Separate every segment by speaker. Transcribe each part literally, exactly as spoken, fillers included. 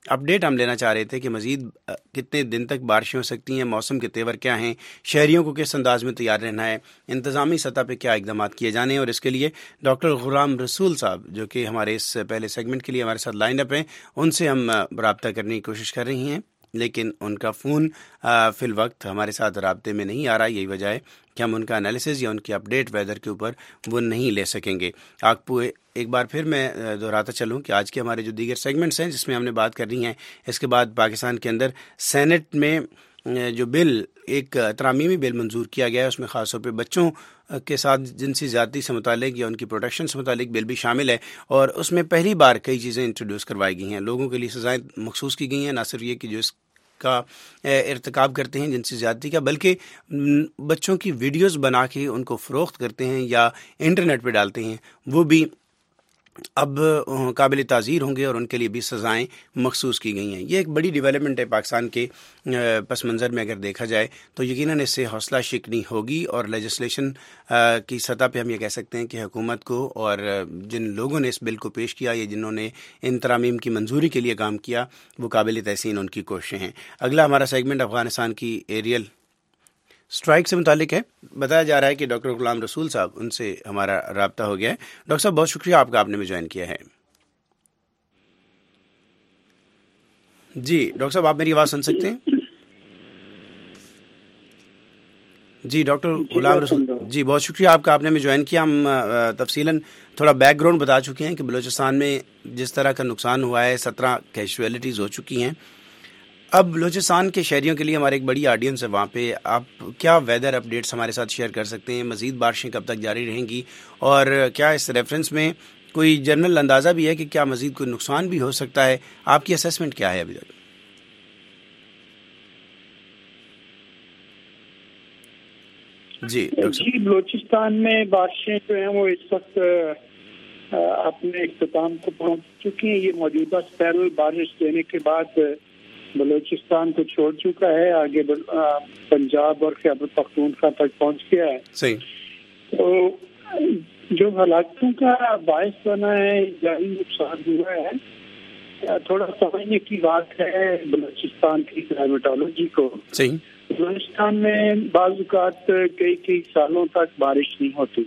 Speaker 1: Update ہم لینا چاہ رہے تھے کہ مزید کتنے دن تک بارشیں ہو سکتی ہیں، موسم کے تیور کیا ہیں، شہریوں کو کس انداز میں تیار رہنا ہے، انتظامی سطح پہ کیا اقدامات کیے جانے ہیں، اور اس کے لیے ڈاکٹر غلام رسول صاحب جو کہ ہمارے اس پہلے سیگمنٹ کے لیے ہمارے ساتھ لائن اپ ہیں، ان سے ہم رابطہ کرنے کی کوشش کر رہی ہیں، لیکن ان کا فون فی الوقت ہمارے ساتھ رابطے میں نہیں آ رہا. یہی وجہ ہے کہ ہم ان کا انالیسز یا ان کی اپڈیٹ ویدر کے اوپر وہ نہیں لے سکیں گے. آپ کو ایک بار پھر میں دہراتا چلوں کہ آج کے ہمارے جو دیگر سیگمنٹس ہیں جس میں ہم نے بات کرنی ہے، اس کے بعد پاکستان کے اندر سینٹ میں جو بل ایک ترمیمی بل منظور کیا گیا ہے، اس میں خاص طور پہ بچوں کے ساتھ جنسی زیادتی سے متعلق یا ان کی پروٹیکشن سے متعلق بل بھی شامل ہے، اور اس میں پہلی بار کئی چیزیں انٹروڈیوس کروائی گئی ہیں. لوگوں کے لیے سزائیں مخصوص کی گئی ہیں، نہ صرف یہ کہ جو اس کا ارتکاب کرتے ہیں جنسی زیادتی کا، بلکہ بچوں کی ویڈیوز بنا کے ان کو فروخت کرتے ہیں یا انٹرنیٹ پہ ڈالتے ہیں، وہ بھی اب قابل تعزیر ہوں گے اور ان کے لیے بھی سزائیں مخصوص کی گئی ہیں. یہ ایک بڑی ڈیولپمنٹ ہے پاکستان کے پس منظر میں. اگر دیکھا جائے تو یقیناً اس سے حوصلہ شکنی ہوگی، اور لیجسلیشن کی سطح پہ ہم یہ کہہ سکتے ہیں کہ حکومت کو اور جن لوگوں نے اس بل کو پیش کیا یا جنہوں نے ان ترامیم کی منظوری کے لیے کام کیا، وہ قابل تحسین ان کی کوششیں ہیں. اگلا ہمارا سیگمنٹ افغانستان کی ایریل اسٹرائک سے متعلق ہے. بتایا جا رہا ہے کہ ڈاکٹر غلام رسول صاحب، ان سے ہمارا رابطہ ہو گیا ہے. ڈاکٹر صاحب بہت شکریہ آپ کا، آپ نے مجھے جوائن کیا ہے. جی ڈاکٹر صاحب، آپ میری آواز سن سکتے ہیں؟ جی ڈاکٹر غلام رسول جی بہت شکریہ آپ کا، آپ نے ہمیں جوائن کیا. ہم تفصیلاً تھوڑا بیک گراؤنڈ بتا چکے ہیں کہ بلوچستان میں جس طرح کا نقصان ہوا ہے، سترہ کیجویلٹیز ہو چکی ہیں. اب بلوچستان کے شہریوں کے لیے ہمارے ایک بڑی آڈینس ہے وہاں پہ، آپ کیا ویدر اپڈیٹس ہمارے ساتھ شیئر کر سکتے ہیں؟ مزید بارشیں کب تک جاری رہیں گی، اور کیا اس ریفرنس میں کوئی جنرل اندازہ بھی ہے کہ کیا مزید کوئی نقصان بھی ہو سکتا ہے؟ آپ کی اسیسمنٹ کیا ہے ابھی تک؟ جی
Speaker 2: جی بلوچستان میں بارشیں جو ہیں وہ اس وقت اپنے اختتام کو پہنچ چکی ہیں. یہ موجودہ سپیرل بارش دینے کے بعد بلوچستان کو چھوڑ چکا ہے، آگے پنجاب اور خیبر پختونخوا تک پہنچ گیا ہے.
Speaker 1: صحیح.
Speaker 2: تو جو ہلاکتوں کا باعث بنا ہے، جاری نقصان ہوا ہے، تھوڑا سمجھنے کی بات ہے بلوچستان کی کلائمیٹولوجی کو.
Speaker 1: صحیح.
Speaker 2: بلوچستان میں بعض اوقات کئی کئی سالوں تک بارش نہیں ہوتی،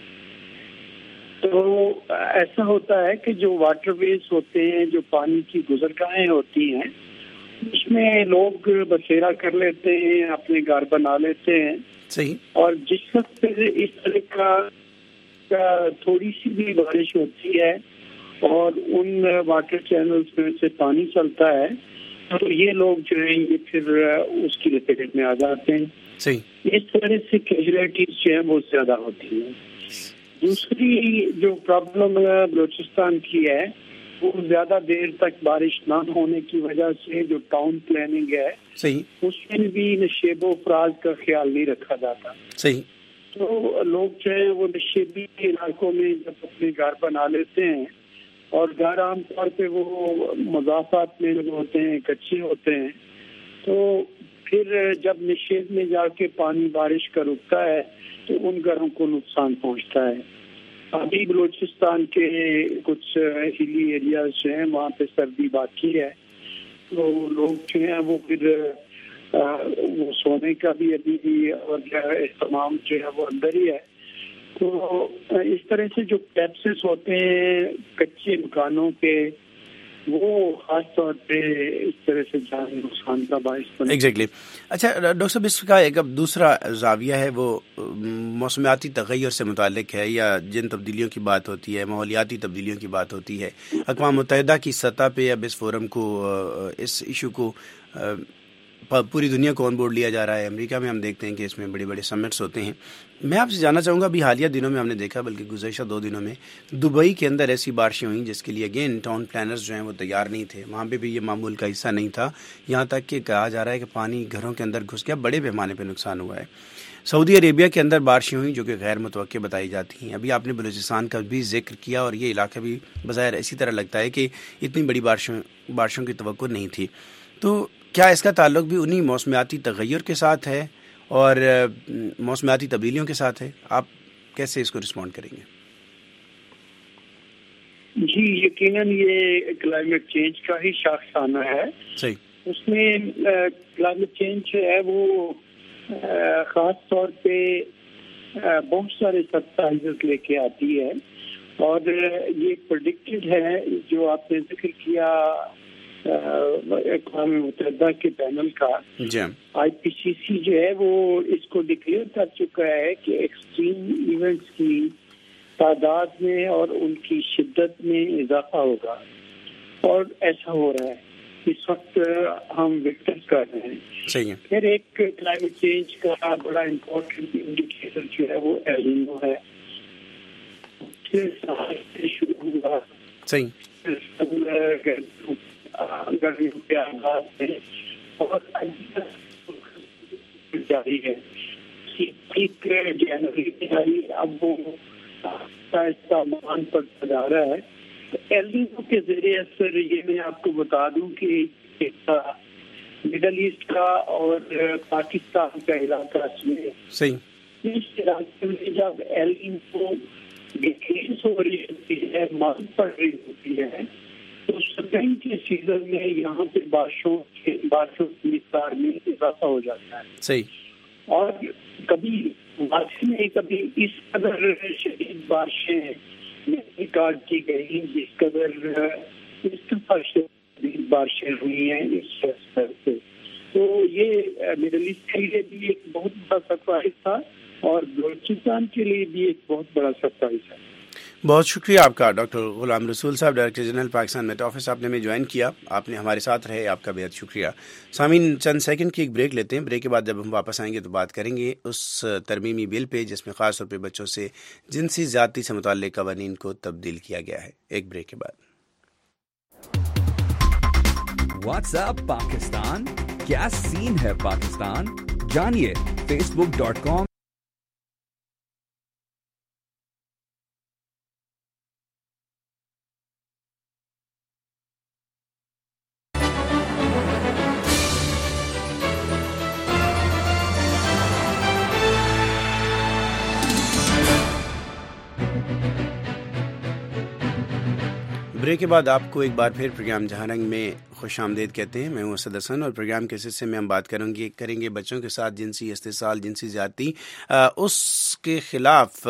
Speaker 2: تو ایسا ہوتا ہے کہ جو واٹر ویز ہوتے ہیں، جو پانی کی گزرگاہیں ہوتی ہیں، اس میں لوگ بسیرا کر لیتے ہیں، اپنے گھر بنا لیتے ہیں.
Speaker 1: صحیح. اور
Speaker 2: جس وقت اس طرح کا تھوڑی سی بھی بارش ہوتی ہے اور ان واٹر چینلز میں سے پانی چلتا ہے، تو یہ لوگ جو ہیں یہ پھر اس کی لپیٹ میں آ جاتے ہیں.
Speaker 1: صحیح.
Speaker 2: اس طرح سے کیجویلٹیز جو ہیں بہت زیادہ ہوتی ہیں. دوسری جو پرابلم بلوچستان کی ہے، وہ زیادہ دیر تک بارش نہ ہونے کی وجہ سے جو ٹاؤن پلاننگ ہے،
Speaker 1: صحیح،
Speaker 2: اس میں بھی نشیب و فراز کا خیال نہیں رکھا جاتا.
Speaker 1: صحیح.
Speaker 2: تو لوگ جو ہیں وہ نشیبی علاقوں میں جب اپنے گھر بنا لیتے ہیں، اور گھر عام طور پہ وہ مضافات میں ہوتے ہیں، کچے ہوتے ہیں، تو پھر جب نشیب میں جا کے پانی بارش کا رکتا ہے تو ان گھروں کو نقصان پہنچتا ہے. ابھی بلوچستان کے کچھ ہلی ایریاز جو ہیں وہاں پہ سردی باقی ہے، تو لوگ جو ہیں وہ پھر وہ سونے کا بھی ابھی بھی اور اہتمام جو ہے وہ اندر ہی ہے. تو اس طرح سے جو کیپسز ہوتے ہیں کچے مکانوں کے، وہ خاص طور پہ اس طرح سے جانی نقصان کا باعث بنے.
Speaker 1: ایگزیکٹلی. اچھا ڈاکٹر صاحب، اس کا ایک اب دوسرا زاویہ ہے، وہ موسمیاتی تغیر سے متعلق ہے، یا جن تبدیلیوں کی بات ہوتی ہے، ماحولیاتی تبدیلیوں کی بات ہوتی ہے. اقوام متحدہ کی سطح پہ اب اس فورم کو، اس ایشو کو پوری دنیا کو آن بورڈ لیا جا رہا ہے. امریکہ میں ہم دیکھتے ہیں کہ اس میں بڑے بڑے سمٹس ہوتے ہیں. میں آپ سے جاننا چاہوں گا، ابھی حالیہ دنوں میں ہم نے دیکھا، بلکہ گزشتہ دو دنوں میں دبئی کے اندر ایسی بارشیں ہوئیں جس کے لیے اگین ٹاؤن پلانرز جو ہیں وہ تیار نہیں تھے. وہاں پہ بھی یہ معمول کا حصہ نہیں تھا، یہاں تک کہ کہا جا رہا ہے کہ پانی گھروں کے اندر گھس گیا، بڑے پیمانے پہ نقصان ہوا ہے. سعودی عربیہ کے اندر بارشیں ہوئیں جو کہ غیر متوقع بتائی جاتی ہیں. ابھی آپ نے بلوچستان کا بھی ذکر کیا، اور یہ علاقہ بھی بظاہر اسی طرح لگتا ہے کہ اتنی بڑی بارشوں بارشوں کی توقع نہیں تھی. تو کیا اس کا تعلق بھی انہی موسمیاتی تغیر کے ساتھ ہے اور موسمیاتی تبدیلیوں کے ساتھ ہے؟ آپ کیسے اس کو رسپونڈ کریں گے؟
Speaker 2: جی یقیناً یہ کلائمیٹ چینج کا ہی شاخسانہ ہے.
Speaker 1: صحیح.
Speaker 2: اس میں کلائمیٹ چینج جو ہے وہ خاص طور پہ بہت سارے سرپرائزز لے کے آتی ہے اور یہ پریڈکٹڈ ہے جو آپ نے ذکر کیا اقوام متحدہ کے پینل کا. آئی پی سی سی جو ہے وہ اس کو ڈکلیئر کر چکا ہے کہ ایکسٹریم ایونٹس کی تعداد میں اور ان کی شدت میں اضافہ ہوگا اور ایسا ہو رہا ہے. اس وقت ہم وٹنس کر رہے ہیں.
Speaker 1: صحیح.
Speaker 2: پھر ایک کلائمیٹ چینج کا بڑا امپورٹنٹ انڈیکیٹر جو ہے وہ ایل نینو ہے. شروع ہوا
Speaker 1: صحیح
Speaker 2: گرمیوں کے آغاز میں اور جاری ہے. ایک جنوری میں آئی اب وہ آہستہ مان پر جا رہا ہے. ایل نینو کے زیر اثر یہ میں آپ کو بتا دوں کہ مڈل ایسٹ کا اور پاکستان کا علاقہ
Speaker 1: صحیح
Speaker 2: اس علاقے میں جب ایل نینو ڈکریز ہو رہی ہوتی ہے مان پڑ رہی ہوتی ہے تو سپرنگ کے سیزن میں یہاں پہ بارشوں کے بارشوں کی مقدار میں اضافہ ہو جاتا ہے. صحیح. اور کبھی واقعی میں کبھی اس قدر شدید بارشیں ریکارڈ کی گئی جس قدر اس دفعہ شدید بارشیں ہوئی ہیں اس سطح سے. تو یہ مڈل ایسٹ کے لیے بھی ایک بہت بڑا سرپرائز تھا اور بلوچستان کے لیے بھی ایک بہت بڑا سرپرائز ہے.
Speaker 1: بہت شکریہ آپ کا ڈاکٹر غلام رسول صاحب، director general Pakistan Met office. آپ نے ہمیں جوائن کیا، آپ نے ہمارے ساتھ رہے، آپ کا بہت شکریہ. سامعین چند سیکنڈ کی ایک بریک لیتے ہیں. بریک کے بعد جب ہم واپس آئیں گے تو بات کریں گے اس ترمیمی بل پہ جس میں خاص طور پہ بچوں سے جنسی زیادتی سے متعلق قوانین کو تبدیل کیا گیا ہے. ایک بریک کے بعد.
Speaker 3: واٹس ایپ پاکستان، کیا سین ہے پاکستان؟ جانیے Facebook dot com
Speaker 1: break کے بعد آپ کو ایک بار پھر پروگرام جہاں رنگ میں خوش آمدید کہتے ہیں. میں ہوں اسد حسن اور پروگرام کے حصے میں ہم بات کریں گے کریں گے بچوں کے ساتھ جنسی استحصال، جنسی زیادتی، اس کے خلاف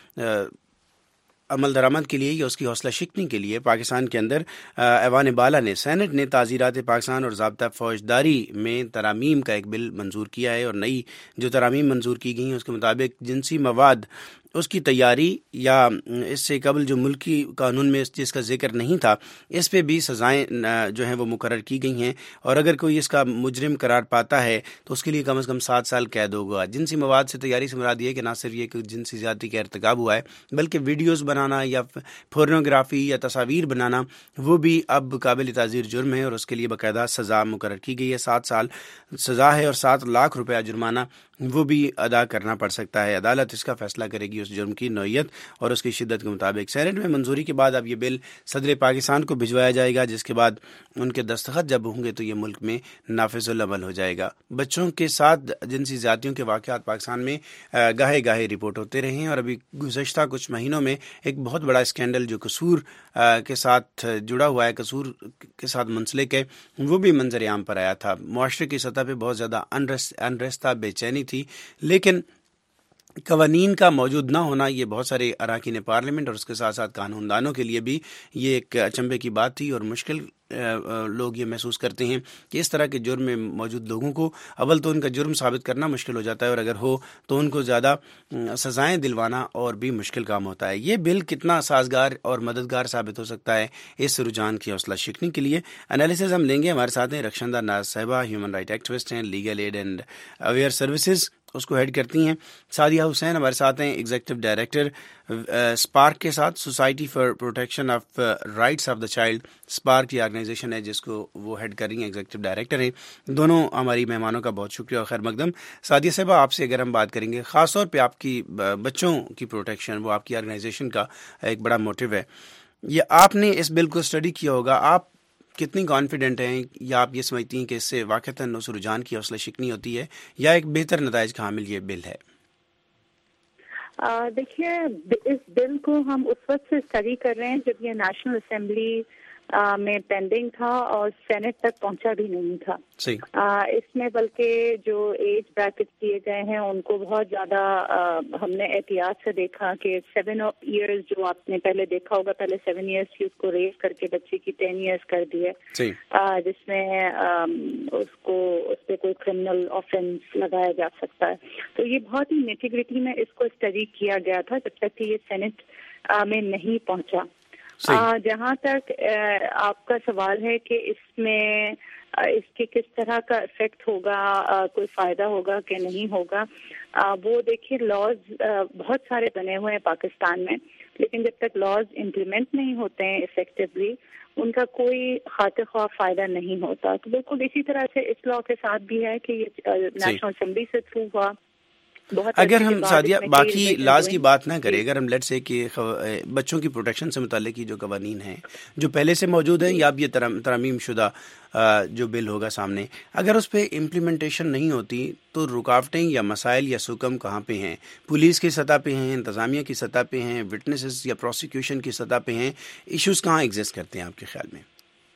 Speaker 1: عمل درآمد کے لیے یا اس کی حوصلہ شکنی کے لیے پاکستان کے اندر ایوان بالا نے سینٹ نے تعزیرات پاکستان اور ضابطہ فوجداری میں ترامیم کا ایک بل منظور کیا ہے. اور نئی جو ترامیم منظور کی گئی ہیں اس کے مطابق جنسی مواد اس کی تیاری یا اس سے قبل جو ملکی قانون میں اس چیز کا ذکر نہیں تھا اس پہ بھی سزائیں جو ہیں وہ مقرر کی گئی ہیں. اور اگر کوئی اس کا مجرم قرار پاتا ہے تو اس کے لیے کم از کم سات سال قید ہوگا. جنسی مواد سے تیاری سے مراد یہ کہ نہ صرف یہ کہ جنسی زیادتی کا ارتکاب ہوا ہے بلکہ ویڈیوز بنانا یا پورنوگرافی یا تصاویر بنانا وہ بھی اب قابل تعزیر جرم ہے اور اس کے لیے باقاعدہ سزا مقرر کی گئی ہے. سات سال سزا ہے اور سات لاکھ روپیہ جرمانہ وہ بھی ادا کرنا پڑ سکتا ہے. عدالت اس کا فیصلہ کرے گی اس جرم کی نوعیت اور اس کی شدت کے مطابق. سینٹ میں منظوری کے بعد اب یہ بل صدر پاکستان کو بھجوایا جائے گا جس کے بعد ان کے دستخط جب ہوں گے تو یہ ملک میں نافذ العمل ہو جائے گا. بچوں کے ساتھ جنسی زیادتیوں کے واقعات پاکستان میں گاہے گاہے رپورٹ ہوتے رہے ہیں اور ابھی گزشتہ کچھ مہینوں میں ایک بہت بڑا اسکینڈل جو قصور کے ساتھ جڑا ہوا ہے، قصور کے ساتھ منسلک ہے، وہ بھی منظر عام پر آیا تھا. معاشرے کی سطح پہ بہت زیادہ انرستہ بے چینی تھی، لیکن قوانین کا موجود نہ ہونا یہ بہت سارے اراکین پارلیمنٹ اور اس کے ساتھ ساتھ قانون دانوں کے لیے بھی یہ ایک اچنبے کی بات تھی. اور مشکل لوگ یہ محسوس کرتے ہیں کہ اس طرح کے جرم میں موجود لوگوں کو اول تو ان کا جرم ثابت کرنا مشکل ہو جاتا ہے اور اگر ہو تو ان کو زیادہ سزائیں دلوانا اور بھی مشکل کام ہوتا ہے. یہ بل کتنا سازگار اور مددگار ثابت ہو سکتا ہے اس رجحان کی حوصلہ شکنی کے لیے انالیسز ہم لیں گے. ہمارے ساتھ ہیں رخشندہ ناز صاحبہ، ہیومن رائٹ ایکٹیوسٹ ہیں، legal aid and aware services اس کو ہیڈ کرتی ہیں. سعدیہ حسین ہمارے ساتھ ہیں، ایگزیکٹو ڈائریکٹر اسپارک کے ساتھ society for protection of rights of the child. Spark کی آرگنائزیشن ہے جس کو وہ ہیڈ کر رہی ہیں، ایگزیکٹو ڈائریکٹر ہیں. دونوں ہماری مہمانوں کا بہت شکریہ اور خیر مقدم. سعدیہ صاحبہ آپ سے اگر ہم بات کریں گے خاص طور پہ آپ کی بچوں کی پروٹیکشن، وہ آپ کی آرگنائزیشن کا ایک بڑا موٹیو ہے. یہ آپ نے اس بل کو اسٹڈی کیا ہوگا، آپ کتنی کانفیڈنٹ ہیں یا آپ یہ سمجھتی ہیں کہ اس سے واقعتاً اس رجحان کی حوصلہ شکنی ہوتی ہے یا ایک بہتر نتائج کا حامل یہ بل ہے؟
Speaker 4: دیکھیے اس بل کو ہم اس وقت سے اسٹڈی کر رہے ہیں جب یہ نیشنل اسمبلی میں پینڈنگ تھا اور سینٹ تک پہنچا بھی نہیں تھا. اس میں بلکہ جو ایج بریکٹ دیے گئے ہیں ان کو بہت زیادہ ہم نے احتیاط سے دیکھا کہ سیون ایئرز جو آپ نے پہلے دیکھا ہوگا, پہلے سیون ایئرس کی اس کو ریز کر کے بچے کی ٹین ایئرس کر دیے, جس میں اس کو اس پہ کوئی کرمنل آفینس لگایا جا سکتا ہے. تو یہ بہت ہی نیٹیگریٹی میں اس کو اسٹڈی کیا گیا تھا جب تک کہ یہ سینٹ میں نہیں پہنچا. آ, جہاں تک آ, آپ کا سوال ہے کہ اس میں آ, اس کے کس طرح کا افیکٹ ہوگا, آ, کوئی فائدہ ہوگا کہ نہیں ہوگا, آ, وہ دیکھیے لاز بہت سارے بنے ہوئے ہیں پاکستان میں, لیکن جب تک لاز امپلیمنٹ نہیں ہوتے ہیں افیکٹولی ان کا کوئی خاطر خواہ فائدہ نہیں ہوتا. تو بالکل اسی طرح سے اس لا کے ساتھ بھی ہے کہ یہ نیشنل اسمبلی سے تھرو ہوا.
Speaker 1: اگر ہم سعدیہ باقی لاز کی بات نہ کریں, اگر ہم لیٹ سے کہ بچوں کی پروٹیکشن سے متعلق جو قوانین ہیں جو پہلے سے موجود ہیں یا اب یہ ترمیم شدہ جو بل ہوگا سامنے, اگر اس پہ امپلیمنٹیشن نہیں ہوتی تو رکاوٹیں یا مسائل یا سکم کہاں پہ ہیں؟ پولیس کی سطح پہ ہیں, انتظامیہ کی سطح پہ ہیں, وٹنسز یا پروسیکیوشن کی سطح پہ ہیں, ایشوز کہاں ایگزسٹ کرتے ہیں آپ کے خیال میں؟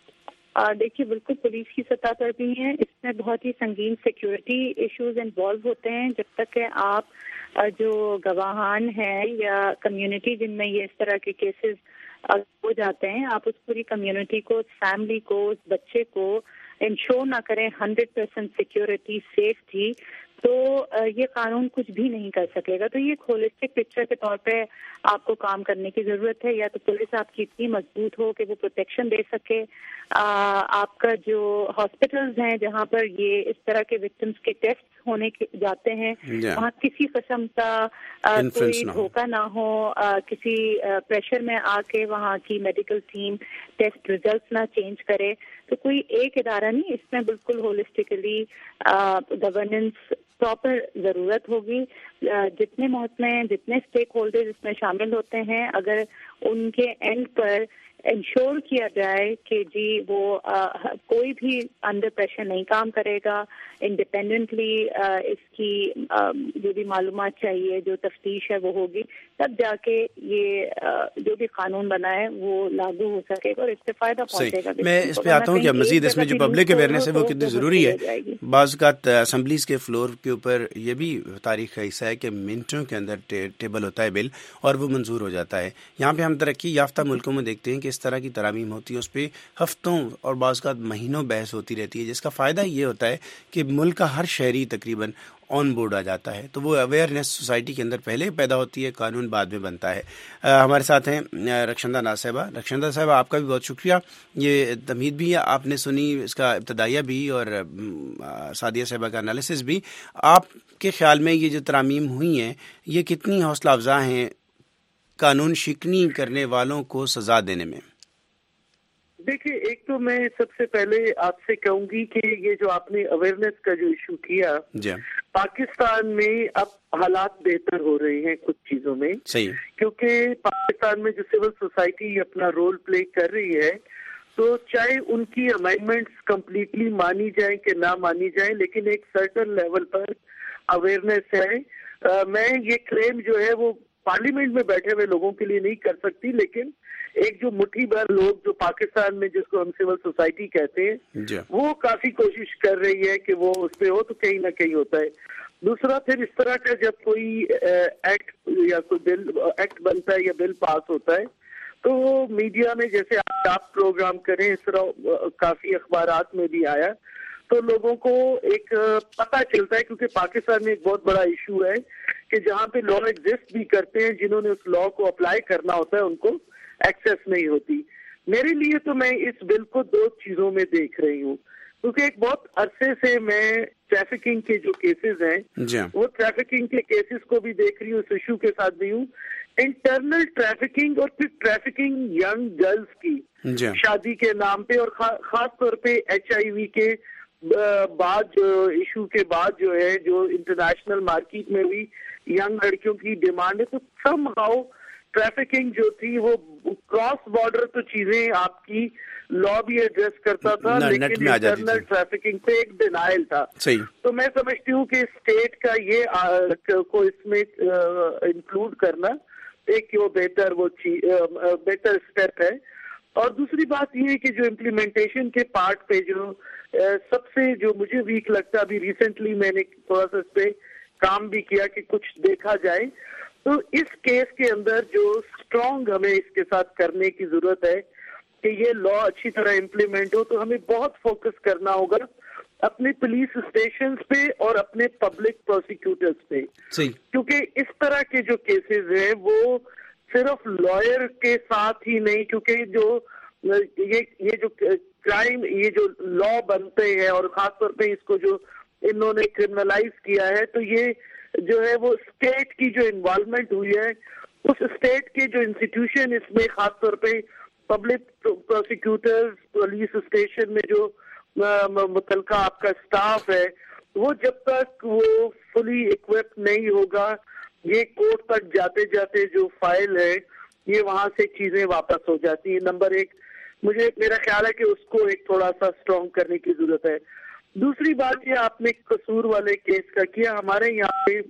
Speaker 4: دیکھیے بالکل پولیس کی سطح پر بھی ہیں. اس میں بہت ہی سنگین سیکیورٹی ایشوز انوالو ہوتے ہیں. جب تک کہ آپ جو گواہان ہیں یا کمیونٹی جن میں یہ اس طرح کے کیسز ہو جاتے ہیں, آپ اس پوری کمیونٹی کو, اس فیملی کو, اس بچے کو انشور نہ کریں ہنڈریڈ پرسینٹ سیکیورٹی, سیفٹی, تو یہ قانون کچھ بھی نہیں کر سکے گا. تو یہ ایک ہولسٹک پکچر کے طور پہ آپ کو کام کرنے کی ضرورت ہے. یا تو پولیس آپ کی اتنی مضبوط ہو کہ وہ پروٹیکشن دے سکے, آپ کا جو ہاسپٹلز ہیں جہاں پر یہ اس طرح کے وکٹمس کے ٹیسٹ ہونے کے جاتے ہیں وہاں کسی قسم کا کوئی دھوکہ نہ ہو, کسی پریشر میں آ کے وہاں کی میڈیکل ٹیم ٹیسٹ ریزلٹس نہ چینج کرے. تو کوئی ایک ادارہ نہیں, اس میں بالکل ہولسٹکلی گورننس پراپر ضرورت ہوگی. جتنے محکمے جتنے اسٹیک ہولڈر اس میں شامل ہوتے ہیں, اگر ان کے اینڈ پر انشور کیا جائے کہ جی وہ آ, کوئی بھی انڈر پریشر نہیں کام کرے گا, انڈیپینڈنٹلی اس کی آ, جو بھی معلومات چاہیے, جو تفتیش ہے وہ ہوگی, تب جا کے یہ آ, جو بھی قانون بنا ہے وہ لاگو ہو سکے گا اور اس سے فائدہ پہنچے گا.
Speaker 1: میں اس پہ آتا ہوں کہ مزید اس میں جو پبلک اویئرنیس ہے وہ کتنی ضروری ہے. بعض اوقات اسمبلیز کے فلور کے اوپر یہ بھی تاریخ کا حصہ ہے کہ منٹوں کے اندر ٹیبل ہوتا ہے بل اور وہ منظور ہو جاتا ہے. یہاں پہ ہم ترقی یافتہ ملکوں میں دیکھتے ہیں کہ اس طرح کی ترامیم ہوتی ہے, اس پہ ہفتوں اور بعض اوقات مہینوں بحث ہوتی رہتی ہے, جس کا فائدہ یہ ہوتا ہے کہ ملک کا ہر شہری تقریباً آن بورڈ آ جاتا ہے. تو وہ اویئرنیس سوسائٹی کے اندر پہلے پیدا ہوتی ہے, قانون بعد میں بنتا ہے. ہمارے ساتھ ہیں رخشندہ ناز صاحبہ. رخشندہ صاحبہ آپ کا بھی بہت شکریہ. یہ تمہید بھی آپ نے سنی, اس کا ابتدائیہ بھی اور سعدیہ صاحبہ کا انالیسس بھی. آپ کے خیال میں یہ جو ترامیم ہوئی ہیں یہ کتنی حوصلہ افزا ہیں قانون شکنی کرنے والوں کو سزا دینے میں؟
Speaker 5: دیکھیے, ایک تو میں سب سے پہلے آپ سے کہوں گی کہ یہ جو آپ نے اویئرنیس کا جو ایشو کیا, پاکستان میں اب حالات بہتر ہو رہے ہیں کچھ چیزوں میں. صحیح. کیونکہ پاکستان میں جو سول سوسائٹی اپنا رول پلے کر رہی ہے, تو چاہے ان کی امینڈمنٹس کمپلیٹلی مانی جائیں کہ نہ مانی جائیں, لیکن ایک سرٹن لیول پر اویئرنیس ہے. میں یہ کلیم جو ہے وہ پارلیمنٹ میں بیٹھے ہوئے لوگوں کے لیے نہیں کر سکتی, لیکن ایک جو مٹھی بھر لوگ جو پاکستان میں جس کو ہم سول سوسائٹی کہتے ہیں وہ کافی کوشش کر رہی ہے کہ وہ اس پہ ہو, تو کہیں نہ کہیں ہوتا ہے. دوسرا, پھر اس طرح کا جب کوئی ایکٹ یا کوئی بل ایکٹ بنتا ہے یا بل پاس ہوتا ہے تو وہ میڈیا میں جیسے آپ پروگرام کریں اس طرح کافی اخبارات میں بھی آیا, تو لوگوں کو ایک پتہ چلتا ہے. کیونکہ پاکستان میں ایک بہت بڑا ایشو ہے کہ جہاں پہ لا ایگزسٹ بھی کرتے ہیں, جنہوں نے اس لا کو اپلائی کرنا ہوتا ہے ان کو ایکسیس نہیں ہوتی. میرے لیے تو میں اس بل کو دو چیزوں میں دیکھ رہی ہوں, کیونکہ ایک بہت عرصے سے میں ٹریفکنگ کے جو کیسز ہیں وہ ٹریفکنگ کے کیسز کو بھی دیکھ رہی ہوں, اس ایشو کے ساتھ بھی ہوں. انٹرنل ٹریفکنگ اور پھر ٹریفکنگ ینگ گرلز کی شادی کے نام پہ, اور خاص طور پہ ایچ آئی وی کے بعد جو ایشو کے بعد جو ہے جو انٹرنیشنل مارکیٹ میں بھی ینگ لڑکیوں کی ڈیمانڈ ہے, تو سم ہاؤ ٹریفکنگ جو تھی وہ کراس بارڈر تو چیزیں آپ کی لا بھی ایڈریس کرتا تھا لیکن انٹرنل ٹریفکنگ پہ ایک ڈینائل تھا. تو میں سمجھتی ہوں کہ اسٹیٹ کا یہ کو اس میں انکلوڈ کرنا ایک وہ بہتر وہ بہتر اسٹیپ ہے. اور دوسری بات یہ ہے کہ جو امپلیمنٹیشن کے پارٹ پہ جو سب سے جو مجھے ویک لگتا، ابھی ریسنٹلی میں نے تھوڑا سا اس پہ کام بھی کیا کہ کچھ دیکھا جائے، تو اس کیس کے اندر جو اسٹرانگ ہمیں اس کے ساتھ کرنے کی ضرورت ہے کہ یہ لا اچھی طرح امپلیمنٹ ہو. تو ہمیں بہت فوکس کرنا ہوگا اپنے پولیس اسٹیشنز پہ اور اپنے پبلک پروسیکیوٹرز پہ، کیونکہ اس طرح کے جو کیسز ہیں وہ صرف لائر کے ساتھ ہی نہیں، کیونکہ جو یہ یہ جو کرائم یہ جو لا بنتے ہیں اور خاص طور پہ اس کو جو انہوں نے کرمنلائز کیا ہے، تو یہ جو ہے وہ اسٹیٹ کی جو انوالومنٹ ہوئی ہے، اس اسٹیٹ کے جو انسٹیٹیوشن اس میں خاص طور پہ پبلک پروسیکیوٹرز پولیس اسٹیشن میں جو متعلقہ آپ کا اسٹاف ہے، وہ جب تک وہ فلی اکوپ نہیں ہوگا، یہ کورٹ تک جاتے جاتے جو فائل ہے یہ وہاں سے چیزیں واپس ہو جاتی ہیں. نمبر ایک مجھے میرا خیال ہے کہ اس کو ایک تھوڑا سا اسٹرانگ کرنے کی ضرورت ہے. دوسری بات یہ آپ نے قصور والے کیس کا کیا، ہمارے یہاں پہ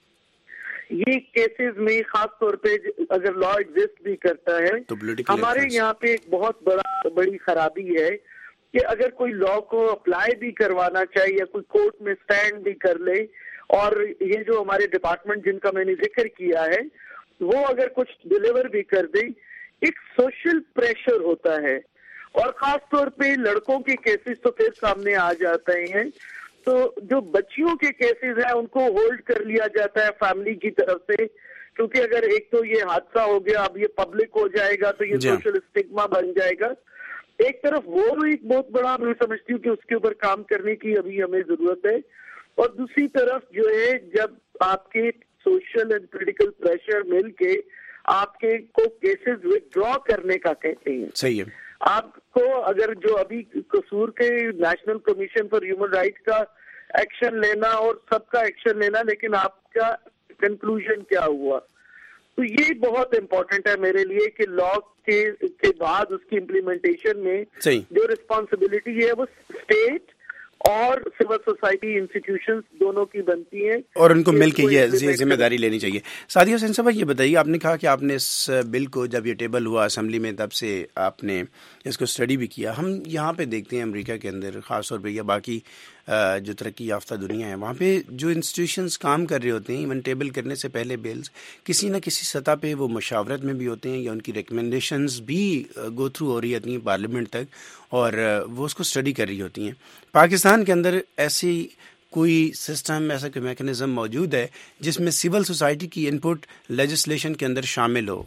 Speaker 5: یہ کیسز میں خاص طور پہ اگر لا ایگزسٹ بھی کرتا ہے، ہمارے یہاں پہ ایک بہت بڑا بڑی خرابی ہے کہ اگر کوئی لا کو اپلائی بھی کروانا چاہے یا کوئی کورٹ میں سٹینڈ بھی کر لے، اور یہ جو ہمارے ڈپارٹمنٹ جن کا میں نے ذکر کیا ہے وہ اگر کچھ ڈیلیور بھی کر دیں، ایک سوشل پریشر ہوتا ہے، اور خاص طور پہ لڑکوں کے کیسز تو پھر سامنے آ جاتے ہیں. تو جو بچیوں کے کیسز ہیں ان کو ہولڈ کر لیا جاتا ہے فیملی کی طرف سے، کیونکہ اگر ایک تو یہ حادثہ ہو گیا، اب یہ پبلک ہو جائے گا تو یہ سوشل اسٹگما بن جائے گا. ایک طرف وہ ایک بہت بڑا میں سمجھتی ہوں کہ اس کے اوپر کام کرنے کی ابھی ہمیں ضرورت ہے، اور دوسری طرف جو ہے جب آپ کے سوشل اینڈ پولیٹیکل پریشر مل کے آپ کے کو کیسز وڈرا کرنے کا کہتے ہیں.
Speaker 1: صحیح ہے.
Speaker 5: آپ کو اگر جو ابھی قصور کے national commission for human right کا ایکشن لینا اور سب کا ایکشن لینا، لیکن آپ کا کنکلوژن کیا ہوا، تو یہ بہت امپورٹنٹ ہے میرے لیے کہ لا کے بعد اس کی امپلیمنٹیشن میں جو رسپانسبلٹی ہے وہ اسٹیٹ اور سول سوسائٹی انسٹیٹیوشنز دونوں کی بنتی ہیں، اور
Speaker 1: ان کو مل کے یہ ذمہ داری لینی چاہیے. سعدیہ حسین صاحب یہ بتائیے، آپ نے کہا کہ آپ نے اس بل کو جب یہ ٹیبل ہوا اسمبلی میں تب سے آپ نے اس کو اسٹڈی بھی کیا. ہم یہاں پہ دیکھتے ہیں امریکہ کے اندر خاص طور پہ یا باقی جو ترقی یافتہ دنیا ہے، وہاں پہ جو انسٹیٹیوشنز کام کر رہے ہوتے ہیں ایون ٹیبل کرنے سے پہلے بلز کسی نہ کسی سطح پہ وہ مشاورت میں بھی ہوتے ہیں یا ان کی ریکمنڈیشنز بھی گو تھرو ہو رہی ہوتی ہیں پارلیمنٹ تک، اور وہ اس کو اسٹڈی کر رہی ہوتی ہیں. پاکستان کے اندر ایسی کوئی سسٹم، ایسا کوئی میکنزم موجود ہے جس میں سول سوسائٹی کی انپٹ لیجسلیشن کے اندر شامل ہو؟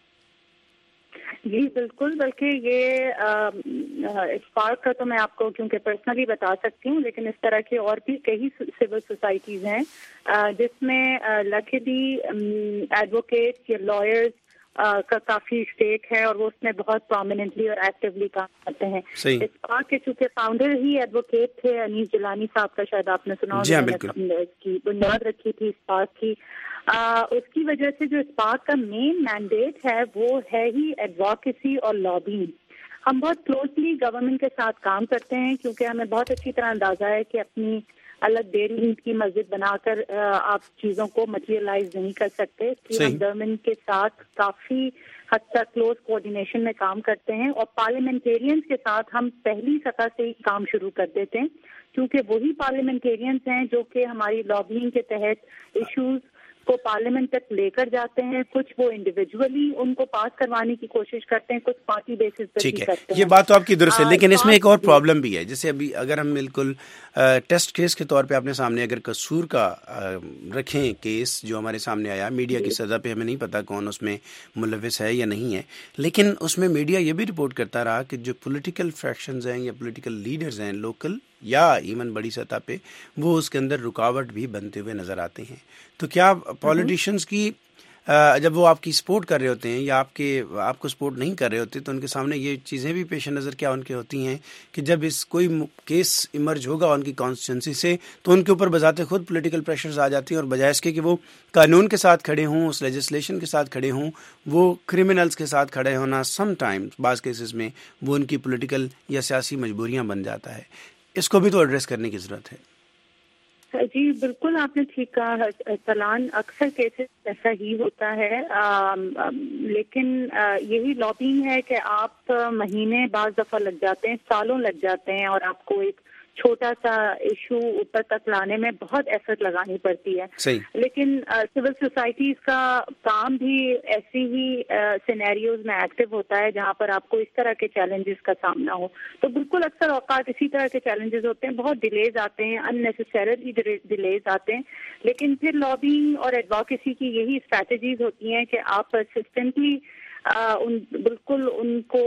Speaker 4: جی بالکل، بلکہ یہ اسپارک کا تو میں آپ کو کیونکہ پرسنلی بتا سکتی ہوں، لیکن اس طرح کے اور بھی کئی سول سوسائٹیز ہیں جس میں لکھدی ایڈوکیٹ یا لائرز کا کافی اسٹیک ہے، اور وہ اس میں بہت پرومیننٹلی اور ایکٹیولی کام کرتے ہیں. اسپارک کے چونکہ فاؤنڈر ہی ایڈوکیٹ تھے انیس جیلانی صاحب کا، شاید آپ نے سنا ہوگا، اس کی بنیاد رکھی تھی اسپارک کی. اس کی وجہ سے جو اسپارک کا مین مینڈیٹ ہے وہ ہے ہی ایڈوکیسی اور لابینگ. ہم بہت کلوزلی گورنمنٹ کے ساتھ کام کرتے ہیں کیونکہ ہمیں بہت اچھی طرح اندازہ ہے کہ اپنی الگ ڈیری اینٹ کی مسجد بنا کر آپ چیزوں کو مٹیریلائز نہیں کر سکتے. ہم گورنمنٹ کے ساتھ کافی حد تک کلوز کوآرڈینیشن میں کام کرتے ہیں، اور پارلیمنٹیرینز کے ساتھ ہم پہلی سطح سے ہی کام شروع کر دیتے ہیں، کیونکہ وہی پارلیمنٹیرینز ہیں جو کہ ہماری لابینگ کے تحت ایشوز کو پارلیمنٹ تک لے کر جاتے ہیں. کچھ وہ انڈیویجولی ان کو پاس کروانے کی کوشش کرتے ہیں، کچھ پارٹی بیسس پر بھی کرتے ہیں.
Speaker 1: یہ بات تو آپ کی درست ہے، لیکن اس میں ایک اور پرابلم بھی ہے. جیسے ابھی اگر ہم بالکل ٹیسٹ کیس کے طور پہ اپنے سامنے اگر قصور کا رکھیں کیس جو ہمارے سامنے آیا، میڈیا کی سطح پہ ہمیں نہیں پتا کون اس میں ملوث ہے یا نہیں ہے، لیکن اس میں میڈیا یہ بھی رپورٹ کرتا رہا کہ جو پولیٹیکل فریکشنز ہیں یا پولیٹیکل لیڈرز ہیں لوکل یا ایون بڑی سطح پہ، وہ اس کے اندر رکاوٹ بھی بنتے ہوئے نظر آتے ہیں. تو کیا پولیٹیشنز کی جب وہ آپ کی سپورٹ کر رہے ہوتے ہیں یا آپ کے آپ کو سپورٹ نہیں کر رہے ہوتے تو ان کے سامنے یہ چیزیں بھی پیش نظر کیا ان کے ہوتی ہیں کہ جب اس کوئی کیس ایمرج ہوگا ان کی کانسٹیٹوئنسی سے تو ان کے اوپر بذات خود پولیٹیکل پریشرز آ جاتی ہیں، اور بجائے اس کے کہ وہ قانون کے ساتھ کھڑے ہوں، اس لیجسلیشن کے ساتھ کھڑے ہوں، وہ کرمنلز کے ساتھ کھڑے ہونا سم ٹائم بعض کیسز میں وہ ان کی پولیٹیکل یا سیاسی مجبوریاں بن جاتا ہے. اس کو بھی تو ایڈریس کرنے کی ضرورت ہے.
Speaker 4: جی بالکل آپ نے ٹھیک کہا سلان، اکثر کیسز ایسا ہی ہوتا ہے، آ, لیکن آ, یہی لابینگ ہے کہ آپ مہینے بعض دفعہ لگ جاتے ہیں، سالوں لگ جاتے ہیں، اور آپ کو ایک چھوٹا سا ایشو اوپر تک لانے میں بہت ایفرٹ لگانی پڑتی ہے.
Speaker 1: صحیح.
Speaker 4: لیکن سول سوسائٹیز کا کام بھی ایسی ہی سینیریوز میں ایکٹیو ہوتا ہے جہاں پر آپ کو اس طرح کے چیلنجز کا سامنا ہو. تو بالکل اکثر اوقات اسی طرح کے چیلنجز ہوتے ہیں، بہت ڈیلیز آتے ہیں، ان نیسیسریلی ڈیلیز آتے ہیں، لیکن پھر لابینگ اور ایڈوکیسی کی یہی اسٹریٹجیز ہوتی ہیں کہ آپ پرسسٹنٹلی آ, ان بالکل ان کو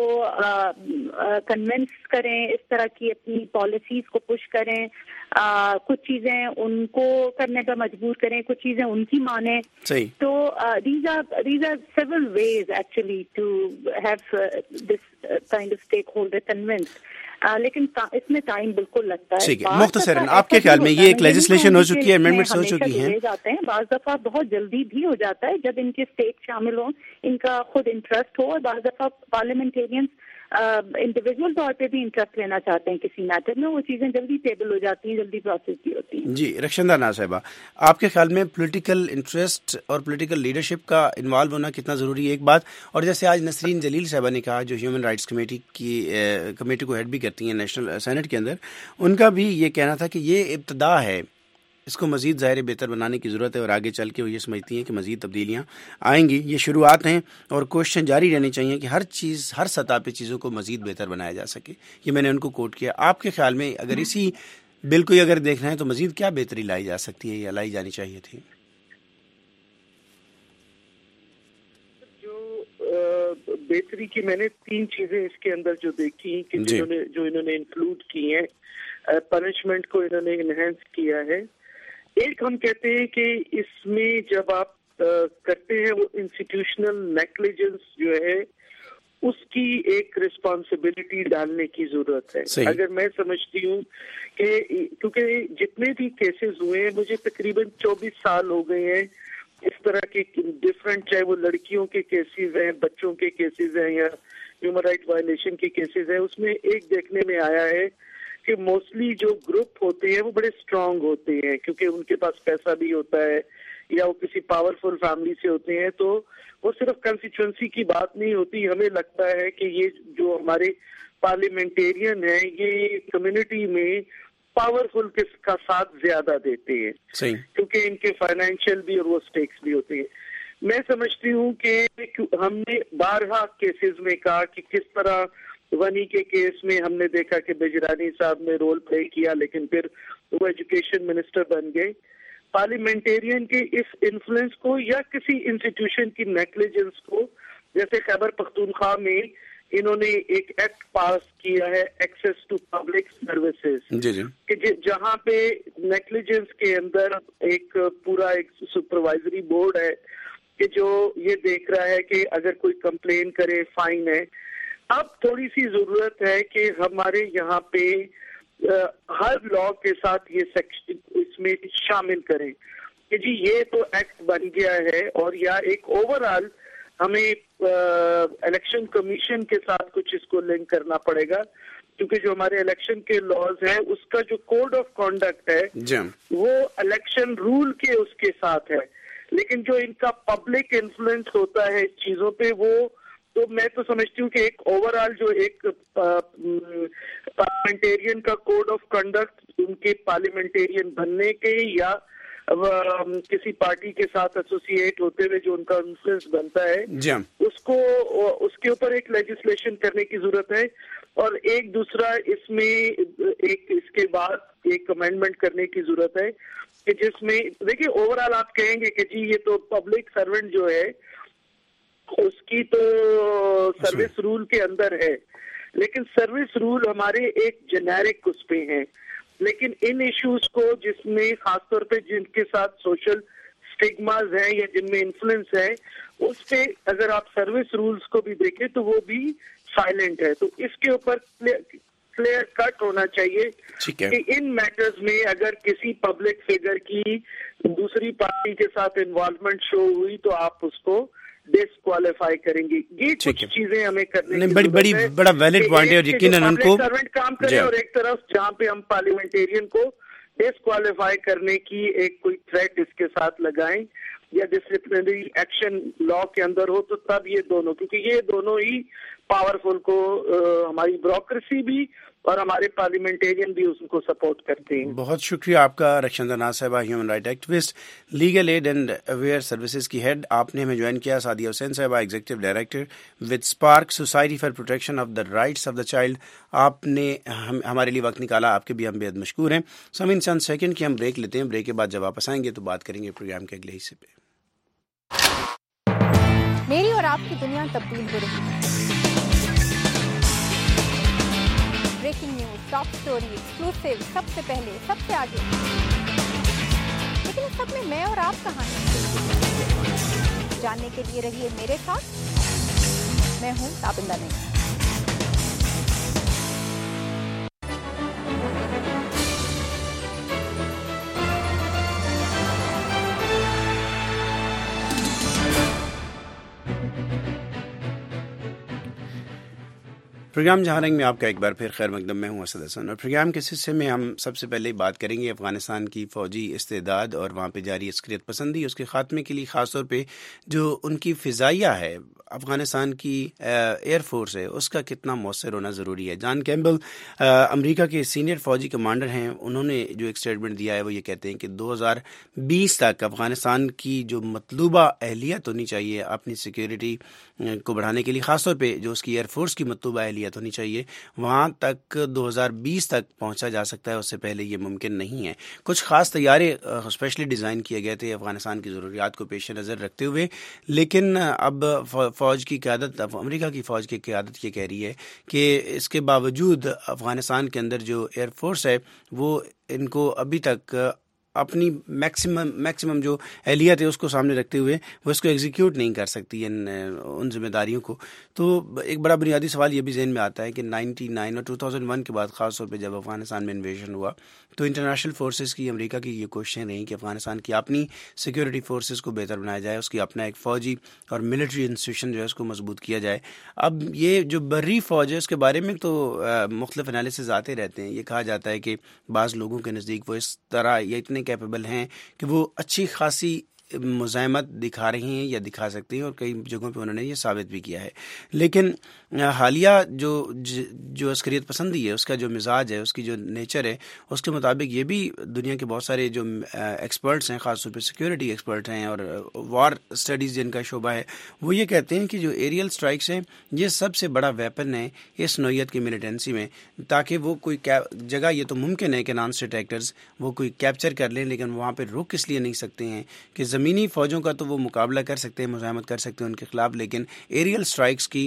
Speaker 4: کنونس کریں، اس طرح کی اپنی پالیسیز کو پش کریں، آ, کچھ چیزیں ان کو کرنے پر مجبور کریں، کچھ چیزیں ان کی مانیں. تو these are these are several ways actually to have this kind of stakeholder convince, لیکن اس میں ٹائم بالکل لگتا ہے.
Speaker 1: مختصراً آپ کے خیال میں یہ ایک لیجسلیشن ہو چکی ہے، امینڈمنٹس ہو چکی ہیں،
Speaker 4: جاتے ہیں بعض دفعہ بہت جلدی بھی ہو جاتا ہے جب ان کے اسٹیک شامل ہوں، ان کا خود انٹرسٹ ہو، اور بعض دفعہ پارلیمنٹیرینس انڈیویجول طور پہ بھی انٹرسٹ لینا چاہتے ہیں کسی میٹر میں، وہ چیزیں جلدی ٹیبل ہو جاتی ہیں، جلدی پروسیس بھی ہوتی ہیں.
Speaker 1: جی رخشندہ ناز صاحبہ، آپ کے خیال میں پولیٹیکل انٹرسٹ اور پولیٹیکل لیڈرشپ کا انوالو ہونا کتنا ضروری ہے؟ ایک بات، اور جیسے آج نسرین جلیل صاحبہ نے کہا جو ہیومن رائٹس کمیٹی کی کمیٹی کو ہیڈ بھی کرتی ہیں نیشنل سینٹ کے اندر، ان کا بھی یہ کہنا تھا کہ یہ ابتدا ہے، اس کو مزید ظاہر بہتر بنانے کی ضرورت ہے، اور آگے چل کے وہ یہ سمجھتی ہیں کہ مزید تبدیلیاں آئیں گی. یہ شروعات ہیں اور کوششیں جاری رہنی چاہیے کہ ہر چیز ہر سطح پہ چیزوں کو مزید بہتر بنایا جا سکے. یہ میں نے ان کو کوٹ کیا. آپ کے خیال میں اگر اسی بل کو اگر دیکھنا ہے تو مزید کیا بہتری لائی جا سکتی ہے یا لائی جانی چاہیے تھی؟
Speaker 5: جو بہتری کی میں نے تین چیزیں اس کے اندر جو دیکھی کہ جنہوں نے جو انہوں نے انکلوڈ کی ہیں، پنشمنٹ کو انہوں نے انہینس کیا ہے. ایک ہم کہتے ہیں کہ اس میں جب آپ کرتے ہیں وہ انسٹیٹیوشنل نیگلیجنس جو ہے اس کی ایک رسپانسبلٹی ڈالنے کی ضرورت ہے. اگر میں سمجھتی ہوں کہ کیونکہ جتنے بھی کیسز ہوئے ہیں، مجھے تقریباً چوبیس سال ہو گئے ہیں اس طرح کے ڈفرینٹ، چاہے وہ لڑکیوں کے کیسز ہیں، بچوں کے کیسز ہیں، یا ہیومن رائٹ وائلیشن کے کیسز ہیں، اس میں ایک دیکھنے میں آیا ہے کہ موسٹلی جو گروپ ہوتے ہیں وہ بڑے اسٹرانگ ہوتے ہیں، کیونکہ ان کے پاس پیسہ بھی ہوتا ہے یا وہ کسی پاورفل فیملی سے ہوتے ہیں. تو وہ صرف کنسٹیچوئنسی کی بات نہیں ہوتی. ہمیں لگتا ہے کہ یہ جو ہمارے پارلیمنٹیرین ہیں یہ کمیونٹی میں پاورفل کا ساتھ زیادہ دیتے ہیں، کیونکہ ان کے فائنینشیل بھی اور وہ اسٹیکس بھی ہوتے ہیں. میں سمجھتی ہوں کہ ہم نے بارہا کیسز میں کہا کہ کس طرح ونی کے کیس میں ہم نے دیکھا کہ بجرانی صاحب نے رول پلے کیا، لیکن پھر وہ ایجوکیشن منسٹر بن گئے. پارلیمنٹیرین کے اس انفلوئنس کو یا کسی انسٹیٹیوشن کی نیگلیجنس کو، جیسے خیبر پختونخوا میں انہوں نے ایک ایکٹ پاس کیا ہے ایکسیس ٹو پبلک سروسز، کہ جہاں پہ نیگلیجنس کے اندر ایک پورا ایک سپروائزری بورڈ ہے کہ جو یہ دیکھ رہا ہے کہ اگر کوئی کمپلین کرے فائن ہے. اب تھوڑی سی ضرورت ہے کہ ہمارے یہاں پہ ہر لا کے ساتھ یہ سیکشن اس میں شامل کریں کہ جی یہ تو ایکٹ بن گیا ہے، اور یا ایک اوور آل ہمیں الیکشن کمیشن کے ساتھ کچھ اس کو لنک کرنا پڑے گا، کیونکہ جو ہمارے الیکشن کے لاز ہیں اس کا جو کوڈ آف کانڈکٹ ہے وہ الیکشن رول کے اس کے ساتھ ہے، لیکن جو ان کا پبلک انفلوئنس ہوتا ہے اس چیزوں پہ، وہ تو میں تو سمجھتی ہوں کہ ایک اوور آل جو ایک پارلیمنٹیرین کا کوڈ آف کنڈکٹ ان کے پارلیمنٹیرین بننے کے یا کسی پارٹی کے ساتھ ایسوسیٹ ہوتے ہوئے جو ان کا انفلوئنس بنتا ہے اس کو اس کے اوپر ایک لیجسلیشن کرنے کی ضرورت ہے. اور ایک دوسرا اس میں ایک اس کے بعد ایک امینڈمنٹ کرنے کی ضرورت ہے کہ جس میں دیکھیے اوور آل آپ کہیں گے کہ جی یہ تو پبلک سرونٹ جو ہے اس کی تو سروس رول کے اندر ہے، لیکن سروس رول ہمارے ایک جنیرک اس پہ ہیں، لیکن ان ایشوز کو جس میں خاص طور پہ جن کے ساتھ سوشل اسٹگماز ہیں یا جن میں انفلوئنس ہے، اس پہ اگر آپ سروس رولز کو بھی دیکھیں تو وہ بھی سائلنٹ ہے. تو اس کے اوپر کلیئر کٹ ہونا چاہیے کہ ان میٹرز میں اگر کسی پبلک فگر کی دوسری پارٹی کے ساتھ انوالومنٹ شو ہوئی تو آپ اس کو ڈسکوالیفائی کریں گے. یہ کچھ چیزیں ہمیں کرنے کی
Speaker 1: بڑی بڑی بڑا ویلڈ پوائنٹ ہے، اور یقیناً ان کو
Speaker 5: سروینٹ کام کریں اور ایک طرف جہاں پہ ہم پارلیمنٹیرین کو ڈسکوالیفائی کرنے کی ایک کوئی تھریٹ اس کے ساتھ لگائیں یا ڈسپلنری ایکشن لا کے اندر ہو، تو تب یہ دونوں، کیونکہ یہ دونوں ہی پاورفل کو ہماری بیوروکریسی بھی اور ہمارے پارلیمنٹیرین بھی اس کو سپورٹ کرتے ہیں.
Speaker 1: بہت شکریہ آپ کا رکشندہ ناز صاحبہ، human right activist, legal aid and aware services کی ہیڈ. آپ نے ہمیں جوائن کیا. سعدیہ حسین صاحبہ، executive director with Spark society for protection of the rights of the child. آپ نے ہم ہمارے لیے وقت نکالا، آپ کے بھی ہم بے حد مشکور ہیں. سامعین چند سیکنڈ کی ہم بریک لیتے ہیں. بریک کے بعد جب واپس آئیں گے تو بات کریں گے پروگرام کے اگلے حصے پہ.
Speaker 6: میری اور آپ کی دنیا تبدیل ہو رہی ہے. Breaking news, top story, exclusive, سب سے پہلے، سب سے آگے. لیکن اس سب میں میں اور آپ کہاں ہیں؟ جاننے کے لیے رہیے میرے ساتھ. میں ہوں تابندہ نہیں.
Speaker 1: پروگرام جہاں رنگ میں آپ کا ایک بار پھر خیر مقدم. میں ہوں اسد حسن، اور پروگرام کے حصے میں ہم سب سے پہلے بات کریں گے افغانستان کی فوجی استعداد اور وہاں پہ جاری عسکریت پسندی، اس کے خاتمے کے لیے خاص طور پہ جو ان کی فضائیہ ہے، افغانستان کی ایئر فورس ہے، اس کا کتنا مؤثر ہونا ضروری ہے. جان کیمبل امریکہ کے سینئر فوجی کمانڈر ہیں. انہوں نے جو ایک اسٹیٹمنٹ دیا ہے وہ یہ کہتے ہیں کہ دو ہزار بیس تک افغانستان کی جو مطلوبہ اہلیت ہونی چاہیے اپنی سیکیورٹی کو بڑھانے کے لیے، خاص طور پہ جو اس کی ایئر فورس کی مطلوبہ اہلیت ہونی چاہیے، وہاں تک دو ہزار بیس تک پہنچا جا سکتا ہے. اس سے پہلے یہ ممکن نہیں ہے. کچھ خاص طیارے اسپیشلی ڈیزائن کیے گئے تھے افغانستان کی ضروریات کو پیش نظر رکھتے ہوئے، لیکن اب فوج کی قیادت، امریکہ کی فوج کی قیادت یہ کہہ رہی ہے کہ اس کے باوجود افغانستان کے اندر جو ایئر فورس ہے وہ ان کو ابھی تک اپنی میکسیمم میکسیمم جو اہلیت ہے اس کو سامنے رکھتے ہوئے وہ اس کو ایگزیکیوٹ نہیں کر سکتی ان ان ذمہ داریوں کو. تو ایک بڑا بنیادی سوال یہ بھی ذہن میں آتا ہے کہ نائنٹی نائن اور ٹو تھاؤزینڈ ون کے بعد خاص طور پہ جب افغانستان میں انویژن ہوا تو انٹرنیشنل فورسز کی، امریکہ کی یہ کوششیں رہیں کہ افغانستان کی اپنی سیکورٹی فورسز کو بہتر بنایا جائے، اس کی اپنا ایک فوجی اور ملٹری انسٹیٹیوشن جو ہے اس کو مضبوط کیا جائے. اب یہ جو بری فوج ہے اس کے بارے میں تو مختلف انالیسز آتے رہتے ہیں. یہ کہا جاتا ہے کہ بعض لوگوں کے نزدیک وہ اس طرح یا اتنے کیپیبل ہیں کہ وہ اچھی خاصی مزاحمت دکھا رہی ہیں یا دکھا سکتی ہیں، اور کئی جگہوں پہ انہوں نے یہ ثابت بھی کیا ہے. لیکن حالیہ جو جو عسکریت پسندی ہے، اس کا جو مزاج ہے، اس کی جو نیچر ہے، اس کے مطابق یہ بھی دنیا کے بہت سارے جو ایکسپرٹس ہیں، خاص طور پہ سیکیورٹی ایکسپرٹ ہیں اور وار اسٹڈیز جن کا شعبہ ہے، وہ یہ کہتے ہیں کہ جو ایریل اسٹرائکس ہیں یہ سب سے بڑا ویپن ہے اس نوعیت کی ملیٹنسی میں، تاکہ وہ کوئی جگہ، یہ تو ممکن ہے کہ نان اسٹیٹ ایکٹرز وہ کوئی کیپچر کر لیں، لیکن وہاں پہ رک اس لیے نہیں سکتے ہیں کہ زمینی فوجوں کا تو وہ مقابلہ کر سکتے ہیں، مزاحمت کر سکتے ہیں ان کے خلاف، لیکن ایریل اسٹرائکس کی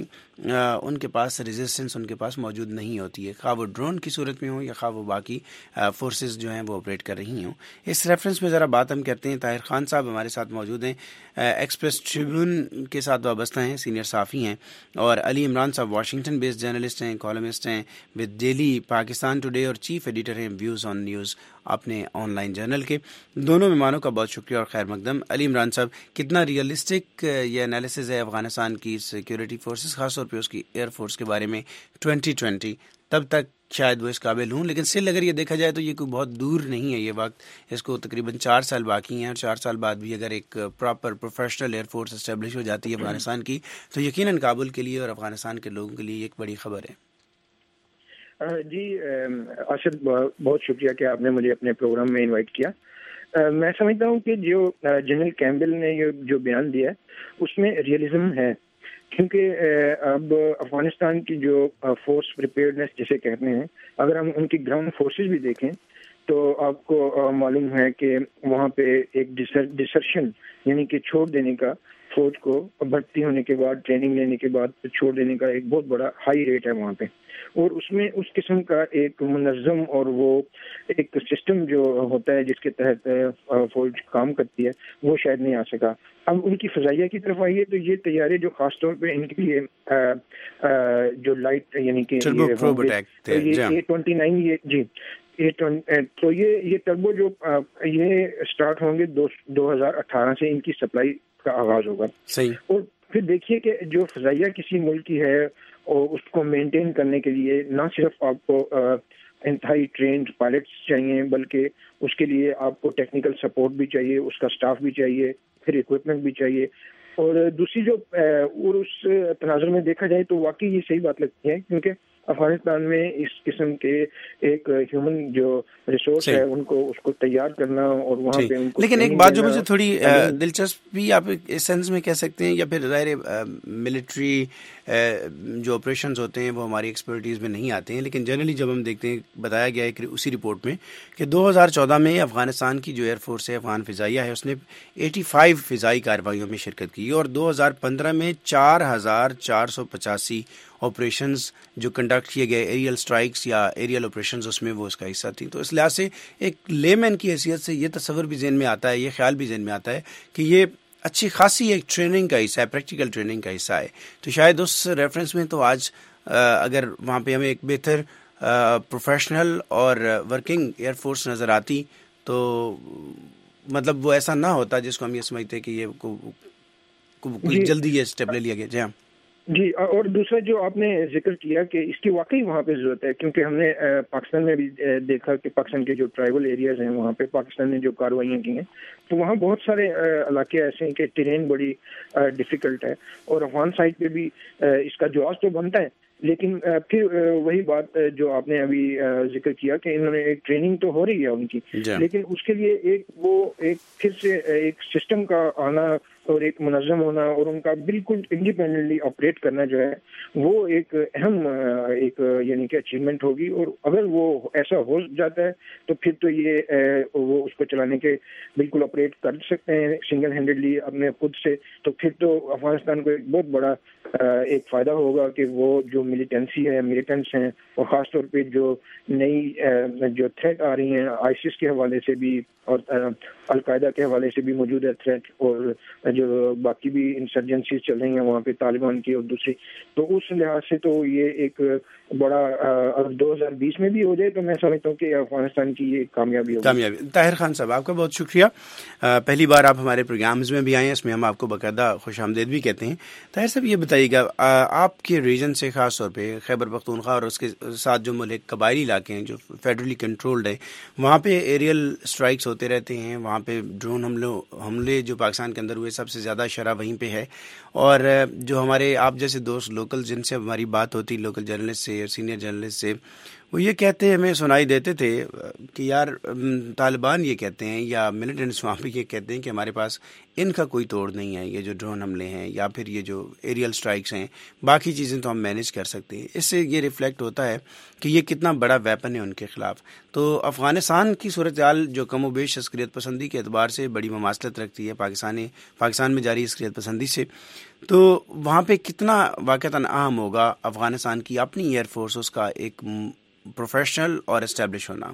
Speaker 1: ان کے پاس ریزسٹنس ان کے پاس موجود نہیں ہوتی ہے، خواہ وہ ڈرون کی صورت میں ہو یا خواہ وہ باقی فورسز جو ہیں وہ آپریٹ کر رہی ہوں. اس ریفرنس میں ذرا بات ہم کرتے ہیں. طاہر خان صاحب ہمارے ساتھ موجود ہیں، ایکسپریس ٹریبیون کے ساتھ وابستہ ہیں، سینئر صحافی ہیں، اور علی عمران صاحب واشنگٹن بیسڈ جرنلسٹ ہیں، کالمسٹ ہیں ود ڈیلی پاکستان ٹوڈے، اور چیف ایڈیٹر ہیں ویوز آن نیوز اپنے آن لائن جرنل کے. دونوں مہمانوں کا بہت شکریہ اور خیر مقدم. علی عمران صاحب، کتنا ریئلسٹک یہ انالیسز ہے افغانستان کی سیکورٹی فورسز، خاص طور پہ اس کی ایئر فورس کے بارے میں ٹوینٹی ٹوینٹی تب تک شاید وہ اس قابل ہوں، لیکن سل اگر یہ دیکھا جائے تو یہ کوئی بہت دور نہیں ہے یہ وقت، اس کو تقریباً چار سال باقی ہیں، اور چار سال بعد بھی اگر ایک proper professional air force establish ہو جاتی ہے افغانستان کی تو یقیناً کابل کے لیے اور افغانستان کے لوگوں کے لیے ایک بڑی خبر ہے.
Speaker 7: جی ارشد، بہت شکریہ کہ آپ نے مجھے اپنے پروگرام میں انوائٹ کیا. میں سمجھتا ہوں کہ جو جنرل کیمبل نے یہ جو بیان دیا ہے اس میں ریئلزم ہے، کیونکہ اب افغانستان کی جو فورس پریپیئرڈنس جسے کہتے ہیں، اگر ہم ان کی گراؤنڈ فورسز بھی دیکھیں تو آپ کو معلوم ہے کہ وہاں پہ ایک ڈسرشن یعنی کہ چھوڑ دینے کا فوج کو بھرتی ہونے کے بعد ٹریننگ لینے کے بعد چھوڑ دینے کا ایک بہت بڑا ہائی ریٹ ہے وہاں پہ، اور اس میں اس قسم کا ایک منظم اور وہ ایک سسٹم جو ہوتا ہے جس کے تحت فوج کام کرتی ہے وہ شاید نہیں آ سکا۔ اب ان کی فضائیہ کی طرف آئیے تو یہ طیارے جو خاص طور پہ ان کے لیے جو لائٹ یعنی کہ اے ٹوینٹی نائن یہ جی تو یہ یہ ٹربو جو یہ اسٹارٹ ہوں گے دو ہزار اٹھارہ سے ان کی سپلائی کا آغاز ہوگا۔
Speaker 1: صحیح۔
Speaker 7: اور پھر دیکھیے کہ جو فضائیہ کسی ملک کی ہے اور اس کو مینٹین کرنے کے لیے نہ صرف آپ کو انتہائی ٹرینڈ پائلٹس چاہیے بلکہ اس کے لیے آپ کو ٹیکنیکل سپورٹ بھی چاہیے، اس کا اسٹاف بھی چاہیے، پھر اکوپمنٹ بھی چاہیے۔ اور دوسری جو اور اس تناظر میں دیکھا جائے تو واقعی یہ صحیح بات لگتی ہے کیونکہ افغانستان میں اس قسم کے ایک ہیومن جو ریسورس ہے ان کو اس کو تیار کرنا اور وہاں پہ ان کو
Speaker 1: لیکن ایک بات جو مجھے تھوڑی دلچسپ بھی آپ اس سینس میں کہہ سکتے ہیں یا پھر ظاہر ملٹری جو آپریشنز ہوتے ہیں وہ ہماری ایکسپرٹیز میں نہیں آتے ہیں، لیکن جنرلی جب ہم دیکھتے ہیں بتایا گیا ہے اسی رپورٹ میں کہ دو ہزار چودہ میں افغانستان کی جو ایئر فورس ہے افغان فضائیہ ہے اس نے ایٹی فائیو فضائی کارروائیوں میں شرکت کی اور دو ہزار پندرہ میں چار ہزار چار سو پچاسی آپریشنز جو کنڈکٹ کیے گئے ایریل اسٹرائکس یا ایریل آپریشنز اس میں وہ اس کا حصہ تھی۔ تو اس لحاظ سے ایک لے مین کی حیثیت سے یہ تصور بھی ذہن میں آتا ہے، یہ خیال بھی ذہن میں آتا ہے کہ یہ اچھی خاصی ایک ٹریننگ کا حصہ ہے، پریکٹیکل ٹریننگ کا حصہ ہے۔ تو شاید اس ریفرنس میں تو آج اگر وہاں پہ ہمیں ایک بہتر پروفیشنل اور ورکنگ ایئر فورس نظر آتی تو مطلب وہ ایسا نہ ہوتا جس کو ہم یہ سمجھتے کہ یہ جلدی یہ اسٹیپ لے لیا گیا۔ جی ہاں
Speaker 7: جی، اور دوسرا جو آپ نے ذکر کیا کہ اس کی واقعی وہاں پہ ضرورت ہے کیونکہ ہم نے پاکستان میں بھی دیکھا کہ پاکستان کے جو ٹرائبل ایریاز ہیں وہاں پہ پاکستان نے جو کارروائیاں کی ہیں تو وہاں بہت سارے علاقے ایسے ہیں کہ ٹرین بڑی ڈیفیکلٹ ہے اور افغان سائڈ پہ بھی اس کا جواز تو بنتا ہے، لیکن پھر وہی بات جو آپ نے ابھی ذکر کیا کہ انہوں نے ایک ٹریننگ تو ہو رہی ہے ان کی، لیکن اس کے لیے ایک وہ ایک پھر سے ایک سسٹم کا آنا اور ایک منظم ہونا اور ان کا بالکل انڈیپینڈنٹلی آپریٹ کرنا جو ہے وہ ایک اہم ایک یعنی کہ اچیومنٹ ہوگی، اور اگر وہ ایسا ہو جاتا ہے تو پھر تو یہ وہ اس کو چلانے کے بالکل آپریٹ کر سکتے ہیں سنگل ہینڈیڈلی اپنے خود سے، تو پھر تو افغانستان کو ایک بہت بڑا ایک فائدہ ہوگا کہ وہ جو ملیٹنسی ہے ملیٹنٹس ہیں اور خاص طور پہ جو نئی جو تھریٹ آ رہی ہیں آئیسس کے حوالے سے بھی اور القاعدہ کے حوالے سے بھی موجود ہے تھریٹ، اور جو باقی بھی انسرجنسیز چل رہی ہیں وہاں پہ طالبان کی اور دوسری، تو اس لحاظ سے تو یہ ایک بڑا اگر دو ہزار بیس میں بھی ہو جائے تو میں سمجھتا ہوں کہ افغانستان کی یہ کامیابی ہوگی۔
Speaker 1: کامیابی۔ طاہر خان صاحب آپ کا بہت شکریہ، پہلی بار آپ ہمارے پروگرامز میں بھی آئے ہیں، اس میں ہم آپ کو باقاعدہ خوش آمدید بھی کہتے ہیں۔ طاہر صاحب یہ بتائیے گا آپ کے ریجن سے خاص طور پہ خیبر پختونخوا اور اس کے ساتھ جو ملک قبائلی علاقے ہیں جو فیڈرلی کنٹرولڈ ہے وہاں پہ ایریل اسٹرائکس ہوتے رہتے ہیں، وہاں پہ ڈرون حملوں حملے جو پاکستان کے اندر ہوئے سب سے زیادہ شرح وہیں پہ ہے، اور جو ہمارے آپ جیسے دوست لوکل جن سے ہماری بات ہوتی لوکل جرنلسٹ سے اور سینئر جرنلسٹ سے وہ یہ کہتے ہیں ہمیں سنائی دیتے تھے کہ یار طالبان یہ کہتے ہیں یا ملیٹنٹس وہاں پہ یہ کہتے ہیں کہ ہمارے پاس ان کا کوئی توڑ نہیں ہے، یہ جو ڈرون حملے ہیں یا پھر یہ جو ایریل سٹرائکس ہیں باقی چیزیں تو ہم مینیج کر سکتے ہیں۔ اس سے یہ ریفلیکٹ ہوتا ہے کہ یہ کتنا بڑا ویپن ہے ان کے خلاف۔ تو افغانستان کی صورتحال جو کم و بیش عسکریت پسندی کے اعتبار سے بڑی مماثلت رکھتی ہے پاکستانی پاکستان میں جاری عسکریت پسندی سے، تو وہاں پہ کتنا واقعتاً اہم ہوگا افغانستان کی اپنی ایئر فورس اس کا ایک پروفیشنل اور اسٹیبلش ہونا؟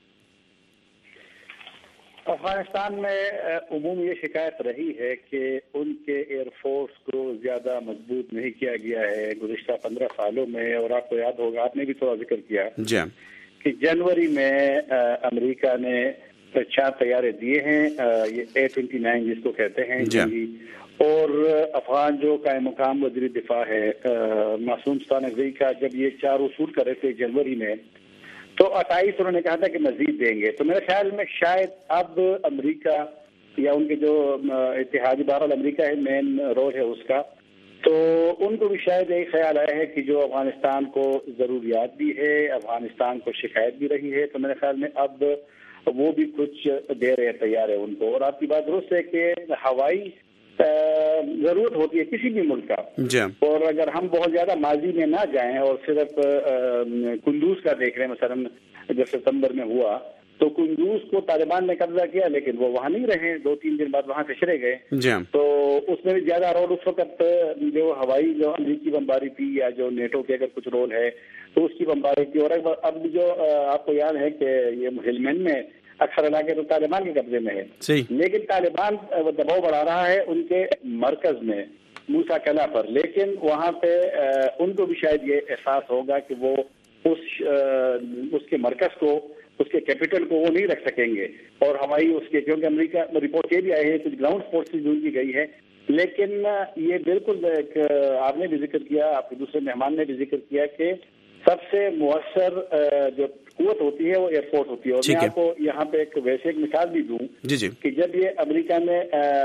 Speaker 8: افغانستان میں عموم یہ شکایت رہی ہے کہ ان کے ایئر فورس کو زیادہ مضبوط نہیں کیا گیا ہے گزشتہ پندرہ سالوں میں، اور آپ کو یاد ہوگا آپ نے بھی تھوڑا ذکر کیا
Speaker 1: جی
Speaker 8: کہ جنوری میں امریکہ نے چار طیارے دیے ہیں، یہ اے ٹوینٹی نائن جس کو کہتے ہیں جی، اور افغان جو قائم مقام وزیر دفاع ہے معصوم ستانکزئی کا جب یہ چار وصول کر رہے تھے جنوری میں تو اٹھائیس انہوں نے کہا تھا کہ مزید دیں گے۔ تو میرے خیال میں شاید اب امریکہ یا ان کے جو اتحادی بہرحال امریکہ ہے مین رول ہے اس کا، تو ان کو بھی شاید یہی خیال آیا ہے کہ جو افغانستان کو ضروریات بھی ہے، افغانستان کو شکایت بھی رہی ہے، تو میرے خیال میں اب وہ بھی کچھ دے رہے تیار ہے ان کو۔ اور آپ کی بات درست ہے کہ ہوائی ضرورت ہوتی ہے کسی بھی ملک کا
Speaker 1: جی،
Speaker 8: اور اگر ہم بہت زیادہ ماضی میں نہ جائیں اور صرف کندوز کا دیکھ رہے ہیں مثلا جب ستمبر میں ہوا تو قندوز کو طالبان نے قبضہ کیا لیکن وہ وہاں نہیں رہے, دو تین دن بعد وہاں سے چلے گئے. تو اس میں بھی زیادہ رول اس وقت جو ہوائی جو امریکی بمباری تھی یا جو نیٹو کے اگر کچھ رول ہے تو اس کی بمباری تھی. اور اب جو آپ کو یاد ہے کہ یہ ہلمند میں اکثر علاقے تو طالبان کے قبضے میں ہے, لیکن طالبان دباؤ بڑھا رہا ہے ان کے مرکز میں موسیٰ قلعہ پر, لیکن وہاں پہ ان کو بھی شاید یہ احساس ہوگا کہ وہ اس اس کے مرکز کو, اس کے کیپٹل کو وہ نہیں رکھ سکیں گے. اور ہوائی اس کے, کیونکہ امریکہ رپورٹ یہ بھی آئی ہے کچھ گراؤنڈ فورسز جو کی گئی ہے, لیکن یہ بالکل ایک آپ نے بھی ذکر کیا, آپ کے دوسرے مہمان نے بھی ذکر کیا کہ سب سے مؤثر جو قوت ہوتی ہے وہ ایئر فورس ہوتی ہے. اور میں آپ کو یہاں پہ ایک ویسے ایک مثال بھی دوں کہ جب یہ امریکہ نے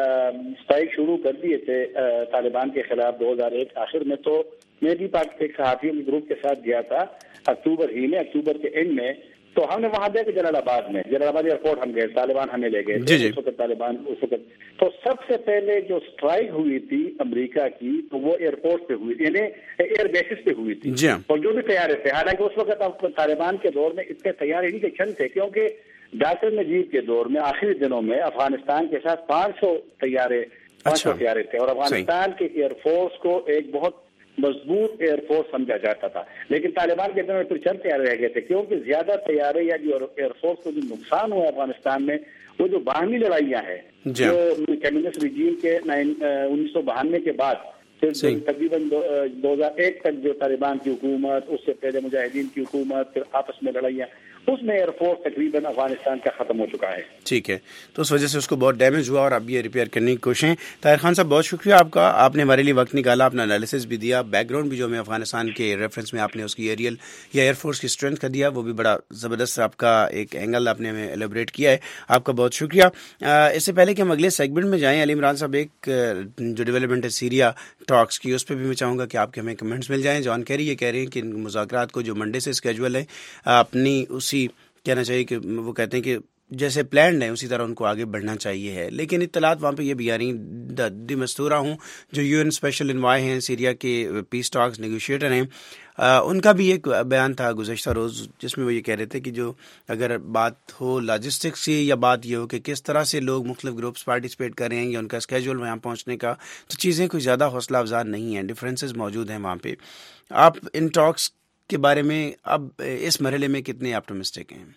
Speaker 8: اسٹرائک شروع کر دیے تھے طالبان کے خلاف دو ہزار ایک آخر میں, تو میں بھی ایک صحافیوں کے گروپ کے ساتھ گیا تھا اکتوبر ہی میں, اکتوبر کے اینڈ میں. تو ہم نے وہاں دیکھا جلال آباد میں, جلال آباد ایئرپورٹ ہم گئے, طالبان ہمیں لے گئے اس وقت طالبان اس وقت. تو سب سے پہلے جو اسٹرائک ہوئی تھی امریکہ کی تو وہ ایئرپورٹ پہ ہوئی, یعنی ایئر بیسز پہ ہوئی تھی. اور جو بھی تیارے تھے, حالانکہ اس وقت طالبان کے دور میں اتنے تیار نہیں کے چند تھے, کیونکہ ڈاکٹر نجیب کے دور میں آخری دنوں میں افغانستان کے ساتھ پانچ سو طیارے پانچ سو طیارے تھے, اور افغانستان کے ایئر فورس کو ایک بہت مضبوط ایئر فورس سمجھا جاتا تھا. لیکن طالبان کے دنوں میں پھر چند طیارے رہ گئے تھے, کیونکہ زیادہ طیارے یا جو ایئر فورس کو جو نقصان ہوا افغانستان میں وہ جو باہمی لڑائیاں ہیں جو کمیونسٹ رجیم کے انیس سو بہانوے کے بعد پھر تقریباً دو ہزار ایک تک جو طالبان کی حکومت, اس سے پہلے مجاہدین کی حکومت, پھر آپس میں لڑائیاں, اس میں ایئر فورس تقریباً افغانستان کا ختم ہو چکا ہے.
Speaker 1: ٹھیک ہے, تو اس وجہ سے اس کو بہت ڈیمیج ہوا اور اب یہ ریپیئر کرنے کی کوششیں. طاہر خان صاحب بہت شکریہ آپ کا, آپ نے ہمارے لیے وقت نکالا, اپنا انالیسس بھی دیا, بیک گراؤنڈ بھی جو ہمیں افغانستان کے ریفرنس میں آپ نے اس کی ایریل یا ایئر فورس کی اسٹرینتھ کا دیا, وہ بھی بڑا زبردست آپ کا ایک اینگل آپ نے ہمیں ایلیبریٹ کیا ہے. آپ کا بہت شکریہ. اس سے پہلے کہ ہم اگلے سیگمنٹ میں جائیں, علی عمران صاحب ایک جو ڈیولپمنٹ ہے سیریا ٹاکس کی, اس پہ بھی میں چاہوں گا کہ آپ کے ہمیں کمنٹس مل جائیں. جان کیری یہ کہہ رہے ہیں کہ مذاکرات کو جو منڈے سے اسکیجول ہے اپنی اسی کہنا چاہیے کہ وہ کہتے ہیں کہ جیسے پلانڈ ہے اسی طرح ان کو آگے بڑھنا چاہیے ہے. لیکن اطلاعات وہاں پہ یہ بھی آ رہی ہیں, دی مستورہ ہوں جو یو این اسپیشل انوائے ہیں سیریا کے پیس ٹاکس نیگوشیٹر ہیں, ان کا بھی ایک بیان تھا گزشتہ روز جس میں وہ یہ کہہ رہے تھے کہ جو اگر بات ہو لاجسٹکس کی یا بات یہ ہو کہ کس طرح سے لوگ مختلف گروپس پارٹیسپیٹ کر رہے ہیں یا ان کا اسکیجول وہاں پہنچنے کا, تو چیزیں کوئی زیادہ حوصلہ افزا نہیں ہیں, ڈفرینسز موجود ہیں وہاں پہ. آپ ان ٹاکس کے بارے میں اب اس مرحلے میں کتنے آپٹمسٹک ہیں؟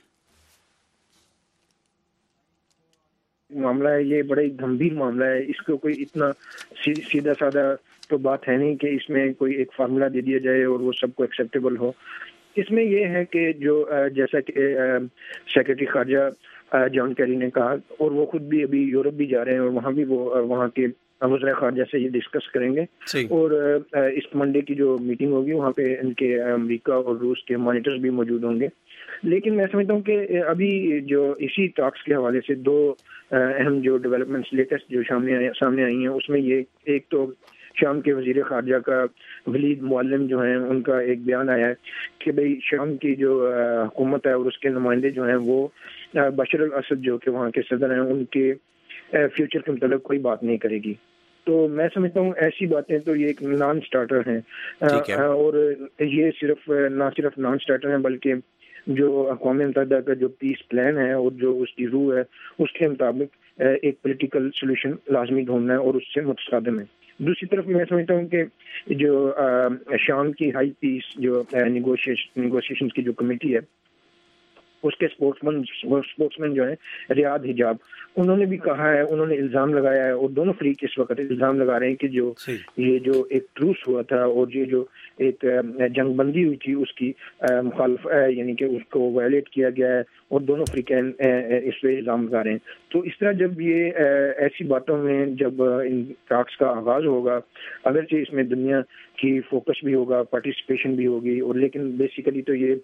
Speaker 7: معاملہ ہے یہ بڑا ہی گمبھیر معاملہ ہے, اس کو کوئی اتنا سیدھا سادہ تو بات ہے نہیں کہ اس میں کوئی ایک فارمولا دے دیا جائے اور وہ سب کو ایکسیپٹیبل ہو. اس میں یہ ہے کہ جو جیسا کہ سیکرٹری خارجہ جان کیری نے کہا, اور وہ خود بھی ابھی یورپ بھی جا رہے ہیں اور وہاں بھی وہ وہاں کے وزراء خارجہ سے یہ ڈسکس کریں گے. اور اس منڈے کی جو میٹنگ ہوگی وہاں پہ ان کے امریکہ اور روس کے مانیٹرز بھی موجود ہوں گے. لیکن میں سمجھتا ہوں کہ ابھی جو اسی ٹاکس کے حوالے سے دو اہم جو ڈیولپمنٹس لیٹسٹ جو سامنے سامنے آئی ہیں, اس میں یہ ایک تو شام کے وزیر خارجہ کا ولید معلم جو ہیں ان کا ایک بیان آیا ہے کہ بھئی شام کی جو حکومت ہے اور اس کے نمائندے جو ہیں وہ بشر الاسد جو کہ وہاں کے صدر ہیں ان کے فیوچر کے متعلق کوئی بات نہیں کرے گی. تو میں سمجھتا ہوں ایسی باتیں تو یہ ایک نان سٹارٹر ہیں, اور یہ صرف نہ صرف نان سٹارٹر ہیں بلکہ جو اقوام متحدہ کا جو پیس پلان ہے اور جو اس کی روح ہے اس کے مطابق ایک پولیٹیکل سولوشن لازمی ڈھونڈنا ہے اور اس سے متصادم ہے. دوسری طرف میں سمجھتا ہوں کہ جو شام کی ہائی پیس جو نیگوشیشن کی جو کمیٹی ہے اس کے اسپورٹس مین اسپورٹس مین جو ہیں ریاض حجاب, انہوں نے بھی کہا ہے, انہوں نے الزام لگایا ہے اور دونوں فریق اس وقت الزام لگا رہے ہیں کہ جو یہ جو ایک ٹروس ہوا تھا اور یہ جو ایک جنگ بندی ہوئی تھی اس کی مخالف یعنی کہ اس کو وائلیٹ کیا گیا ہے اور دونوں فریقین اس پہ الزام لگا رہے ہیں. تو اس طرح جب یہ ایسی باتوں میں جب ان ٹاکس کا آغاز ہوگا, اگرچہ اس میں دنیا کی فوکس بھی ہوگا, پارٹیسپیشن بھی ہوگی, اور لیکن بیسیکلی تو یہ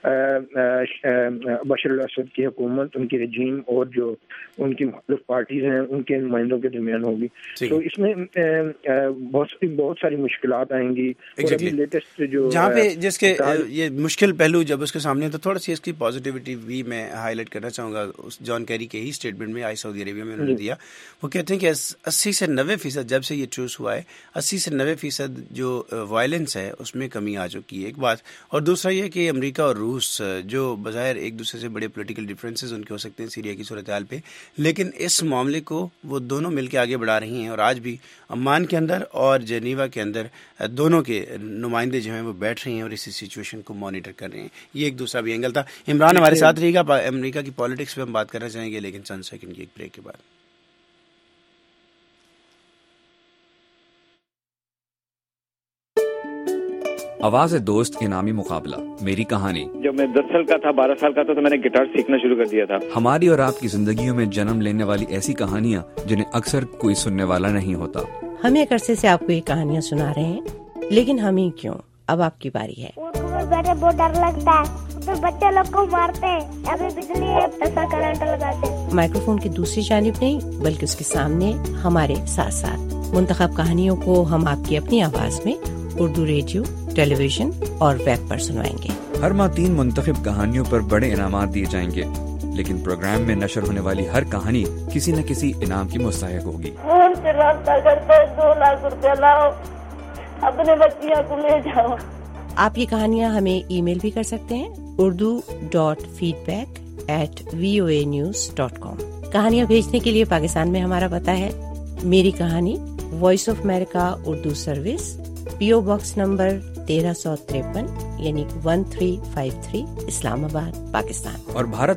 Speaker 7: بشر الاسد کی حکومت, ان کی رجیم اور جو ان کی مختلف پارٹیز ہیں ان کے نمائندوں کے درمیان ہوگی. تو اس میں بہت بہت ساری مشکلات آئیں گی. اور ابھی لیٹسٹ جو
Speaker 1: جہاں پہ جس کے یہ مشکل پہلو جب اس کے سامنے تو تھوڑا سی اس کی پازیٹیوٹی بھی میں ہائی لائٹ کرنا چاہوں گا. جان کیری کے ہی اسٹیٹمنٹ میں آئی سعودی عربیہ میں انہوں نے دیا, وہ کہتے ہیں کہ اسی سے نوے فیصد جب سے یہ ٹروس ہوا ہے اسی سے نوے فیصد جو وائلنس ہے اس میں کمی آ چکی ہے، ایک بات. اور دوسرا یہ کہ امریکہ اور روس جو بظاہر ایک دوسرے سے بڑے پولیٹیکل ڈفرینسز ان کے ہو سکتے ہیں سیریا کی صورتحال پہ، لیکن اس معاملے کو وہ دونوں مل کے آگے بڑھا رہی ہیں، اور آج بھی عمان کے اندر اور جنیوا کے اندر دونوں کے نمائندے جو ہیں وہ بیٹھ رہے ہیں اور اسی سچویشن کو مانیٹر کر رہے ہیں. یہ ایک دوسرا بھی اینگل تھا. عمران ہمارے ساتھ رہے گا. امریکہ کی پالیٹکس پہ ہم بات کرنا چاہیں گے لیکن چند سیکنڈ کی ایک بریک کے بعد.
Speaker 3: آواز دوست انعامی مقابلہ میری کہانی.
Speaker 9: جب میں دس سال کا تھا، بارہ سال کا تھا، تو میں نے گٹار سیکھنا شروع کر دیا تھا.
Speaker 3: ہماری اور آپ کی زندگیوں میں جنم لینے والی ایسی کہانیاں جنہیں اکثر کوئی سننے والا نہیں ہوتا.
Speaker 10: ہم ایک عرصے سے آپ کو یہ کہانیاں سنا رہے ہیں، لیکن ہم ہی کیوں، اب آپ کی باری ہے.
Speaker 11: بیٹھے بہت ڈر لگتا ہے، تو بچے لوگ کو مارتے ہیں، ابھی بجلی ہے ایسا کرنٹ لگاتے ہیں.
Speaker 10: مائکروفون کی دوسری جانب نہیں بلکہ اس کے سامنے ہمارے ساتھ ساتھ منتخب کہانیوں کو ہم آپ کی اپنی آواز میں اردو ریڈیو، ٹیلی ویژن اور ویب پر سنوائیں گے.
Speaker 3: ہر ماہ تین منتخب کہانیوں پر بڑے انعامات دیے جائیں گے، لیکن پروگرام میں نشر ہونے والی ہر کہانی کسی نہ کسی انعام کی مستحق ہوگی.
Speaker 11: فون سے رابطہ کرتے دو لاکھ روپیہ لاؤ، اپنے بچیاں کو لے جاؤ.
Speaker 10: آپ یہ کہانیاں ہمیں ای میل بھی کر سکتے ہیں، Urdu dot feedback at V O A news dot com. کہانیاں بھیجنے کے لیے پاکستان میں ہمارا پتہ ہے میری کہانی، Voice of America Urdu service, P O box number تیرہ سو تریپن یعنی one three five three, Islamabad, Pakistan.
Speaker 3: اور بھارت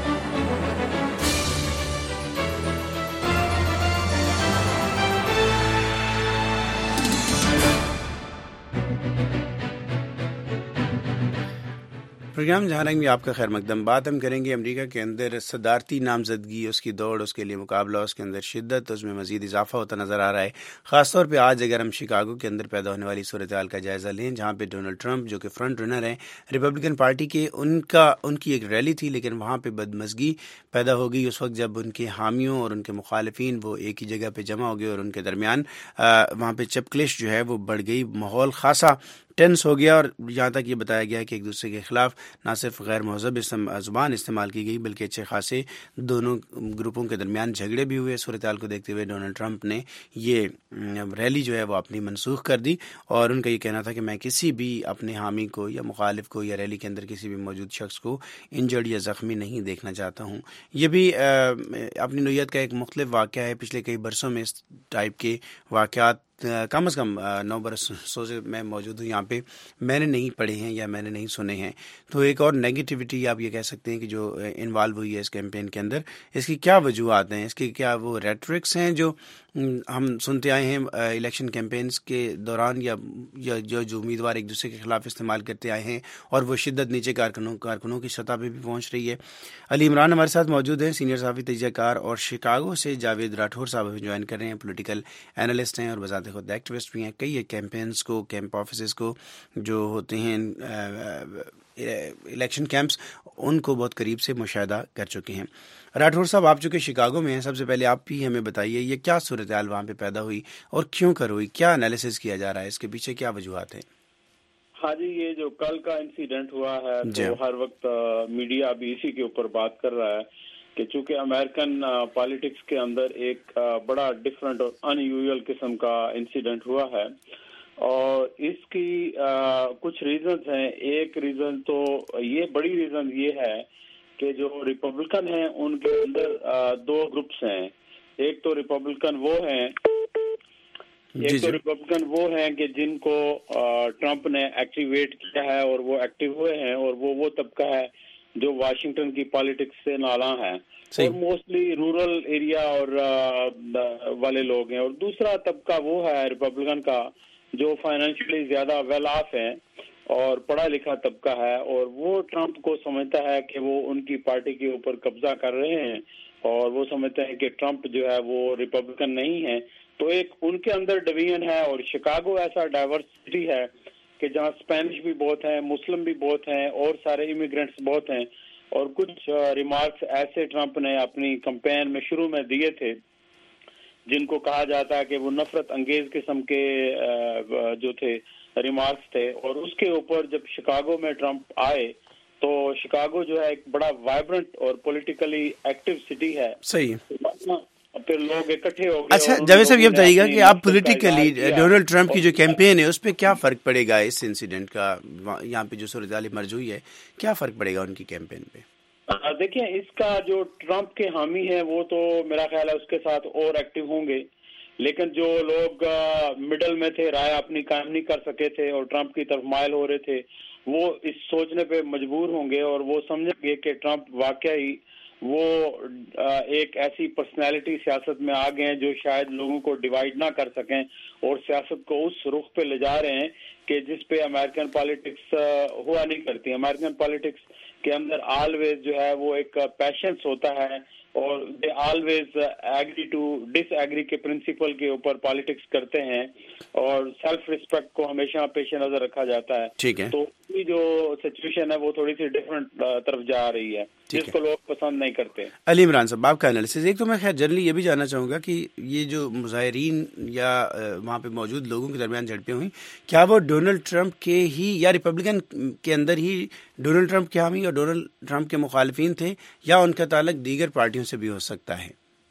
Speaker 1: پروگرام جہاں رنگ میں آپ کا خیر مقدم. بات ہم کریں گے امریکہ کے اندر صدارتی نامزدگی، اس کی دوڑ، اس کے لیے مقابلہ، اس کے اندر شدت، اس میں مزید اضافہ ہوتا نظر آ رہا ہے. خاص طور پہ آج اگر ہم شکاگو کے اندر پیدا ہونے والی صورتحال کا جائزہ لیں، جہاں پہ ڈونلڈ ٹرمپ جو کہ فرنٹ رنر ہیں ریپبلکن پارٹی کے، ان کا ان کی ایک ریلی تھی، لیکن وہاں پہ بدمزگی پیدا ہو گئی اس وقت جب ان کے حامیوں اور ان کے مخالفین وہ ایک ہی جگہ پہ جمع ہو گئے اور ان کے درمیان وہاں پہ چپکلش جو ہے وہ بڑھ گئی. ماحول خاصا ٹینس ہو گیا اور یہاں تک یہ بتایا گیا کہ ایک دوسرے کے خلاف نہ صرف غیر مہذب زبان استعمال کی گئی بلکہ اچھے خاصے دونوں گروپوں کے درمیان جھگڑے بھی ہوئے. صورتحال کو دیکھتے ہوئے ڈونلڈ ٹرمپ نے یہ ریلی جو ہے وہ اپنی منسوخ کر دی اور ان کا یہ کہنا تھا کہ میں کسی بھی اپنے حامی کو یا مخالف کو یا ریلی کے اندر کسی بھی موجود شخص کو انجرڈ یا زخمی نہیں دیکھنا چاہتا ہوں. یہ بھی اپنی نوعیت کا ایک مختلف واقعہ ہے. پچھلے کئی برسوں میں اس ٹائپ کے واقعات کم از کم نو برسوں سے میں موجود ہوں یہاں پہ، میں نے نہیں پڑھے ہیں یا میں نے نہیں سنے ہیں. تو ایک اور نیگیٹیوٹی آپ یہ کہہ سکتے ہیں کہ جو انوالو ہوئی ہے اس کیمپین کے اندر، اس کی کیا وجوہات ہیں؟ اس کی کیا وہ ریٹرکس ہیں جو ہم سنتے آئے ہیں الیکشن کیمپینز کے دوران، یا جو جو امیدوار ایک دوسرے کے خلاف استعمال کرتے آئے ہیں اور وہ شدت نیچے کارکنوں کارکنوں کی سطح پہ بھی پہنچ رہی ہے؟ علی عمران ہمارے ساتھ موجود ہیں، سینئر صحافی، تجزیہ کار، اور شکاگو سے جاوید راٹھور صاحب ہمیں جوائن کر رہے ہیں، پولیٹیکل اینالسٹ ہیں اور بذات خود ایکٹیوسٹ بھی ہیں. کئی کیمپینز کو، کیمپ آفیسز کو جو ہوتے ہیں الیکشن کیمپس، ان کو بہت قریب سے مشاہدہ کر چکے ہیں. راٹھور صاحب، آپ چونکہ شکاگو میں ہیں، سب سے پہلے آپ بھی ہمیں بتائیے یہ کیا صورتحال وہاں پہ پیدا ہوئی اور کیوں کر ہوئی؟ کیا انالیسس کیا جا رہا ہے؟ اس کے پیچھے کیا وجوہات ہیں؟
Speaker 12: ہاں جی، یہ جو کل کا انسیڈنٹ ہوا ہے تو ہر وقت میڈیا بھی اسی کے اوپر بات کر رہا ہے کہ چونکہ امریکن پالیٹکس کے اندر ایک بڑا ڈفرینٹ اور ان یوزول قسم کا انسیڈنٹ ہوا ہے، اور اس کی کچھ ریزنز ہیں. ایک ریزن تو یہ بڑی ریزن یہ ہے کہ جو ریپبلکن ہیں ان کے اندر دو گروپس ہیں. ایک تو ریپبلکن وہ ہیں ایک تو ریپبلکن وہ ہیں کہ جن کو ٹرمپ نے ایکٹیویٹ کیا ہے اور وہ ایکٹیو ہوئے ہیں، اور وہ وہ طبقہ ہے جو واشنگٹن کی پالیٹکس سے نالاں ہیں اور موسٹلی رورل ایریا اور والے لوگ ہیں. اور دوسرا طبقہ وہ ہے ریپبلکن کا جو فائنینشلی زیادہ ویل آف ہیں اور پڑھا لکھا طبقہ ہے، اور وہ ٹرمپ کو سمجھتا ہے کہ وہ ان کی پارٹی کے اوپر قبضہ کر رہے ہیں اور وہ سمجھتے ہیں کہ ٹرمپ جو ہے وہ ریپبلکن نہیں ہے. تو ایک ان کے اندر ڈویژن ہے. اور شکاگو ایسا ڈائیورسٹی ہے کہ جہاں اسپینش بھی بہت ہیں، مسلم بھی بہت ہیں اور سارے امیگرینٹس بہت ہیں. اور کچھ ریمارکس ایسے ٹرمپ نے اپنی کمپین میں شروع میں دیے تھے جن کو کہا جاتا ہے کہ وہ نفرت انگیز قسم کے جو تھے ریمارکس تھے. اور اس کے اوپر جب شکاگو میں ٹرمپ آئے تو شکاگو جو ہے ایک بڑا وائبرنٹ اور پولیٹیکلی ایکٹیو سٹی ہے.
Speaker 1: صحیح.
Speaker 12: پھر لوگ اکٹھے ہو گئے.
Speaker 1: اچھا جاوید صاحب یہ بتائیے گا کہ آپ پولیٹیکلی ڈونلڈ ٹرمپ کی جو کیمپین ہے اس پہ کیا فرق پڑے گا اس انسیڈنٹ کا, یہاں پہ جو صورتحال مرج ہوئی ہے کیا فرق پڑے گا ان کی کیمپین پہ؟
Speaker 12: دیکھیں اس کا جو ٹرمپ کے حامی ہیں وہ تو میرا خیال ہے اس کے ساتھ اور ایکٹیو ہوں گے, لیکن جو لوگ مڈل میں تھے, رائے اپنی قائم نہیں کر سکے تھے اور ٹرمپ کی طرف مائل ہو رہے تھے, وہ اس سوچنے پہ مجبور ہوں گے اور وہ سمجھیں گے کہ ٹرمپ واقعی وہ ایک ایسی پرسنالٹی سیاست میں آ گئے ہیں جو شاید لوگوں کو ڈیوائیڈ نہ کر سکیں اور سیاست کو اس رخ پہ لے جا رہے ہیں کہ جس پہ امریکن پالیٹکس ہوا نہیں کرتی. امریکن پالیٹکس کے اندر آلویز جو ہے وہ ایک پیشنس ہوتا ہے اور they always agree to disagree ایگری کے پرنسپل کے اوپر پالیٹکس کرتے ہیں اور سیلف ریسپیکٹ کو ہمیشہ پیش نظر رکھا جاتا ہے.
Speaker 1: ٹھیک ہے,
Speaker 12: تو جو سچویشن ہے وہ تھوڑی سی ڈفرنٹ طرف جا رہی ہے جس کو لوگ پسند نہیں کرتے.
Speaker 1: علی عمران صاحب آپ کا انالیسز. ایک تو میں خیر جنرلی یہ بھی جاننا چاہوں گا کہ یہ جو مظاہرین یا وہاں پہ موجود لوگوں کے درمیان جھڑپیں ہوئیں, کیا وہ ڈونلڈ ٹرمپ کے ہی یا ریپبلکن کے اندر ہی ڈونلڈ ٹرمپ کے حامی اور ڈونلڈ ٹرمپ کے مخالفین تھے, یا ان کا تعلق دیگر پارٹیوں سے بھی ہو سکتا ہے؟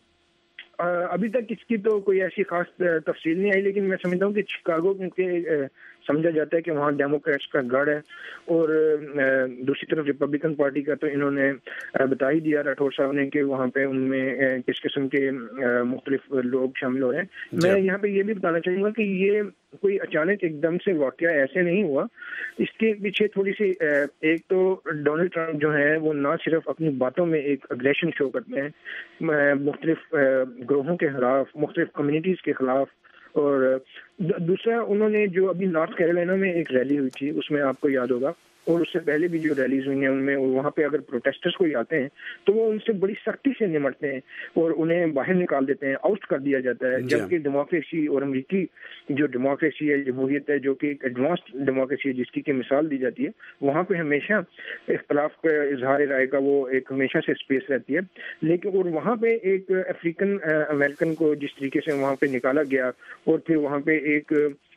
Speaker 7: ابھی تک اس کی تو کوئی ایسی خاص تفصیل نہیں آئی, لیکن میں سمجھتا ہوں کہ شکاگو کے سمجھا جاتا ہے کہ وہاں ڈیموکریٹس کا گڑھ ہے اور دوسری طرف ریپبلکن پارٹی کا تو انہوں نے بتا ہی دیا راٹھور صاحب نے کہ وہاں پہ ان میں کس قسم کے مختلف لوگ شامل ہو رہے ہیں. میں یہاں پہ یہ بھی بتانا چاہوں گا کہ یہ کوئی اچانک ایک دم سے واقعہ ایسے نہیں ہوا. اس کے پیچھے تھوڑی سی ایک تو ڈونلڈ ٹرمپ جو ہے وہ نہ صرف اپنی باتوں میں ایک اگریشن شو کرتے ہیں مختلف گروہوں کے خلاف, مختلف کمیونٹیز کے خلاف, اور دوسرا انہوں نے جو ابھی نارتھ کیرولینا میں ایک ریلی ہوئی تھی اس میں آپ کو یاد ہوگا, اور اس سے پہلے بھی جو ریلیز ہوئی ہیں ان میں وہاں پہ اگر پروٹیسٹرز کوئی آتے ہیں تو وہ ان سے بڑی سختی سے نمٹتے ہیں اور انہیں باہر نکال دیتے ہیں, آؤٹ کر دیا جاتا ہے. جبکہ ڈیموکریسی اور امریکی جو ڈیموکریسی ہے, جمہوریت ہے, جو کہ ایک ایڈوانسڈ ڈیموکریسی ہے جس کی کہ مثال دی جاتی ہے, وہاں پہ ہمیشہ اختلاف کا اظہار رائے کا وہ ایک ہمیشہ سے اسپیس رہتی ہے. لیکن اور وہاں پہ ایک افریقن امریکن کو جس طریقے سے وہاں پہ نکالا گیا اور پھر وہاں پہ ایک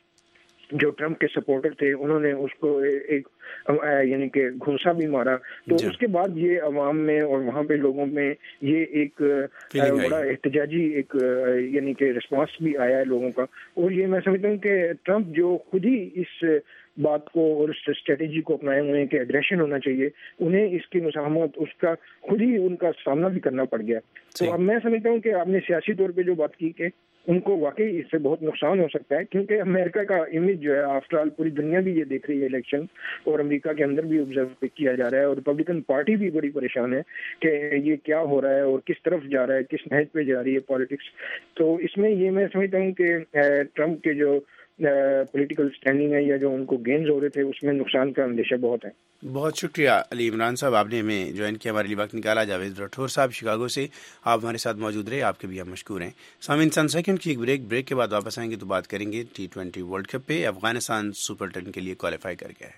Speaker 7: جو ٹرمپ کے سپورٹر تھے انہوں نے اس کو ایک یعنی کہ گھونسا بھی مارا, تو اس کے بعد یہ عوام میں اور وہاں پہ لوگوں میں یہ ایک بڑا احتجاجی ایک یعنی کہ رسپانس بھی آیا ہے لوگوں کا. اور یہ میں سمجھتا ہوں کہ ٹرمپ جو خود ہی اس بات کو اور اس اسٹریٹجی کو اپنائے ہوئے ہیں کہ اگریشن ہونا چاہیے, انہیں اس کی مزاحمت اس کا خود ہی ان کا سامنا بھی کرنا پڑ گیا. تو اب میں سمجھتا ہوں کہ آپ نے سیاسی طور پہ جو بات کی کہ ان کو واقعی اس سے بہت نقصان ہو سکتا ہے, کیونکہ امریکہ کا امیج جو ہے آفٹر آل پوری دنیا بھی یہ دیکھ رہی ہے الیکشن, اور امریکہ کے اندر بھی آبزرو کیا جا رہا ہے, اور ریپبلکن پارٹی بھی بڑی پریشان ہے کہ یہ کیا ہو رہا ہے اور کس طرف جا رہا ہے, کس نہج پہ جا رہی ہے پالیٹکس. تو اس میں یہ میں سمجھتا ہوں کہ ٹرمپ کے جو پولیٹیکل اسٹینڈنگ ہے یا جو ان کو گینز ہو رہے تھے اس میں نقصان کا اندیشہ بہت ہے.
Speaker 1: بہت شکریہ علی عمران صاحب, آپ نے ہمیں جوائن کیا, ہمارے لیے وقت نکالا. جاوید راٹھور صاحب شکاگو سے آپ ہمارے ساتھ موجود رہے, آپ کے بھی ہم مشکور ہیں. سامعین چند سیکنڈ کی ایک بریک بریک کے بعد واپس آئیں گے تو بات کریں گے ٹی ٹوینٹی ورلڈ کپ پہ. افغانستان سپر ٹین کے لیے کوالیفائی کر گیا ہے.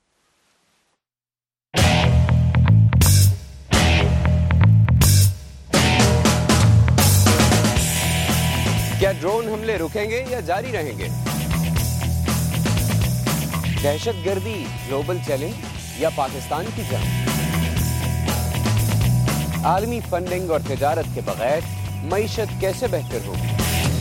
Speaker 13: کیا ڈرون حملے رکیں گے یا جاری رہیں گے؟ دہشت گردی گلوبل چیلنج یا پاکستان کی جنگ؟ عالمی فنڈنگ اور تجارت کے بغیر معیشت کیسے بہتر ہوگی؟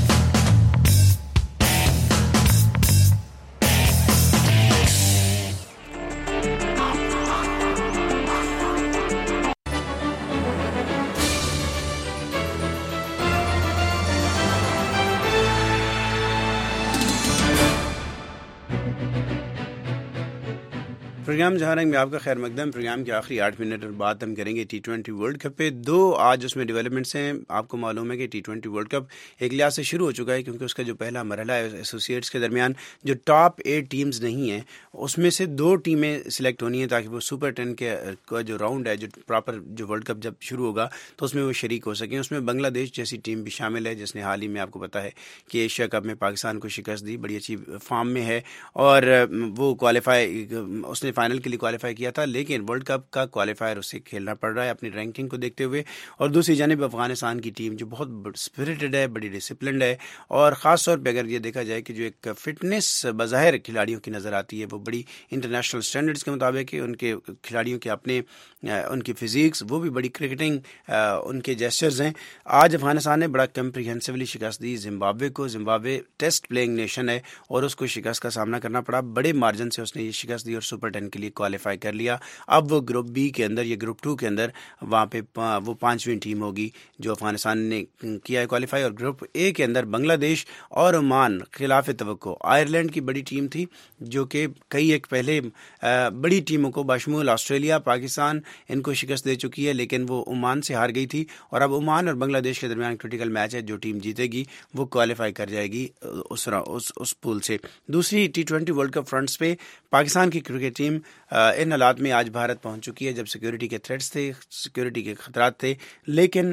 Speaker 1: پروگرام جہاں رنگ میں آپ کا خیر مقدم. پروگرام کے آخری آٹھ منٹ اور بات ہم کریں گے ٹی ٹوینٹی ورلڈ کپ پہ. دو آج اس میں ڈیولپمنٹس ہیں. آپ کو معلوم ہے کہ ٹی ٹوینٹی ورلڈ کپ ایک لحاظ سے شروع ہو چکا ہے, کیونکہ اس کا جو پہلا مرحلہ ہے ایسوسیٹس کے درمیان جو ٹاپ ایٹ ٹیمز نہیں ہیں اس میں سے دو ٹیمیں سلیکٹ ہونی ہیں تاکہ وہ سپر ٹین کے جو راؤنڈ ہے, جو پراپر جو ورلڈ کپ جب شروع ہوگا تو اس میں وہ شریک ہو سکیں. اس میں بنگلہ دیش جیسی ٹیم بھی شامل ہے جس نے حال ہی میں آپ کو پتا ہے کہ ایشیا کپ میں پاکستان کو شکست دی, بڑی اچھی فارم میں ہے اور وہ کوالیفائی اس نے فائنل کے لیے کوالیفائی کیا تھا، لیکن ورلڈ کپ کا کوالیفائر اسے کھیلنا پڑ رہا ہے اپنی رینکنگ کو دیکھتے ہوئے. اور دوسری جانب افغانستان کی ٹیم جو بہت اسپرٹڈ ہے، بڑی ڈسپلنڈ ہے، اور خاص طور پہ اگر یہ دیکھا جائے کہ جو ایک فٹنس بظاہر کھلاڑیوں کی نظر آتی ہے وہ بڑی انٹرنیشنل اسٹینڈرڈس کے مطابق ہے. ان کے کھلاڑیوں کے اپنے ان کی فزیکس وہ بھی بڑی کرکٹنگ ان کے جیسچرز ہیں. آج افغانستان نے بڑا کمپریہنسولی شکست دی زمبابوے کو. زمبابوے ٹیسٹ پلینگ نیشن ہے اور اس کو شکست کا سامنا کرنا پڑا، بڑے مارجن سے اس نے یہ شکست دی اور سپر ٹین کے لیے کوالیفائی کر لیا. اب وہ گروپ بی کے اندر، یہ گروپ ٹو کے اندر وہاں پہ وہ پانچویں ٹیم ہوگی جو افغانستان نے کیا ہے کوالیفائی. اور گروپ اے کے اندر بنگلہ دیش اور عمان خلاف توقع آئرلینڈ کی بڑی ٹیم تھی جو کہ کئی ایک پہلے بڑی ٹیموں کو بشمول آسٹریلیا، پاکستان ان کو شکست دے چکی ہے، لیکن وہ عمان سے ہار گئی تھی. اور اب عمان اور بنگلہ دیش کے درمیان کریٹیکل میچ ہے، جو ٹیم جیتے گی وہ کوالیفائی کر جائے گی اس اس, اس پول سے. دوسری T twenty World Cup fronts پہ پاکستان کی کرکٹ ٹیم ان حالات میں آج بھارت پہنچ چکی ہے جب سیکیورٹی کے تھریٹس تھے، سیکیورٹی کے خطرات تھے، لیکن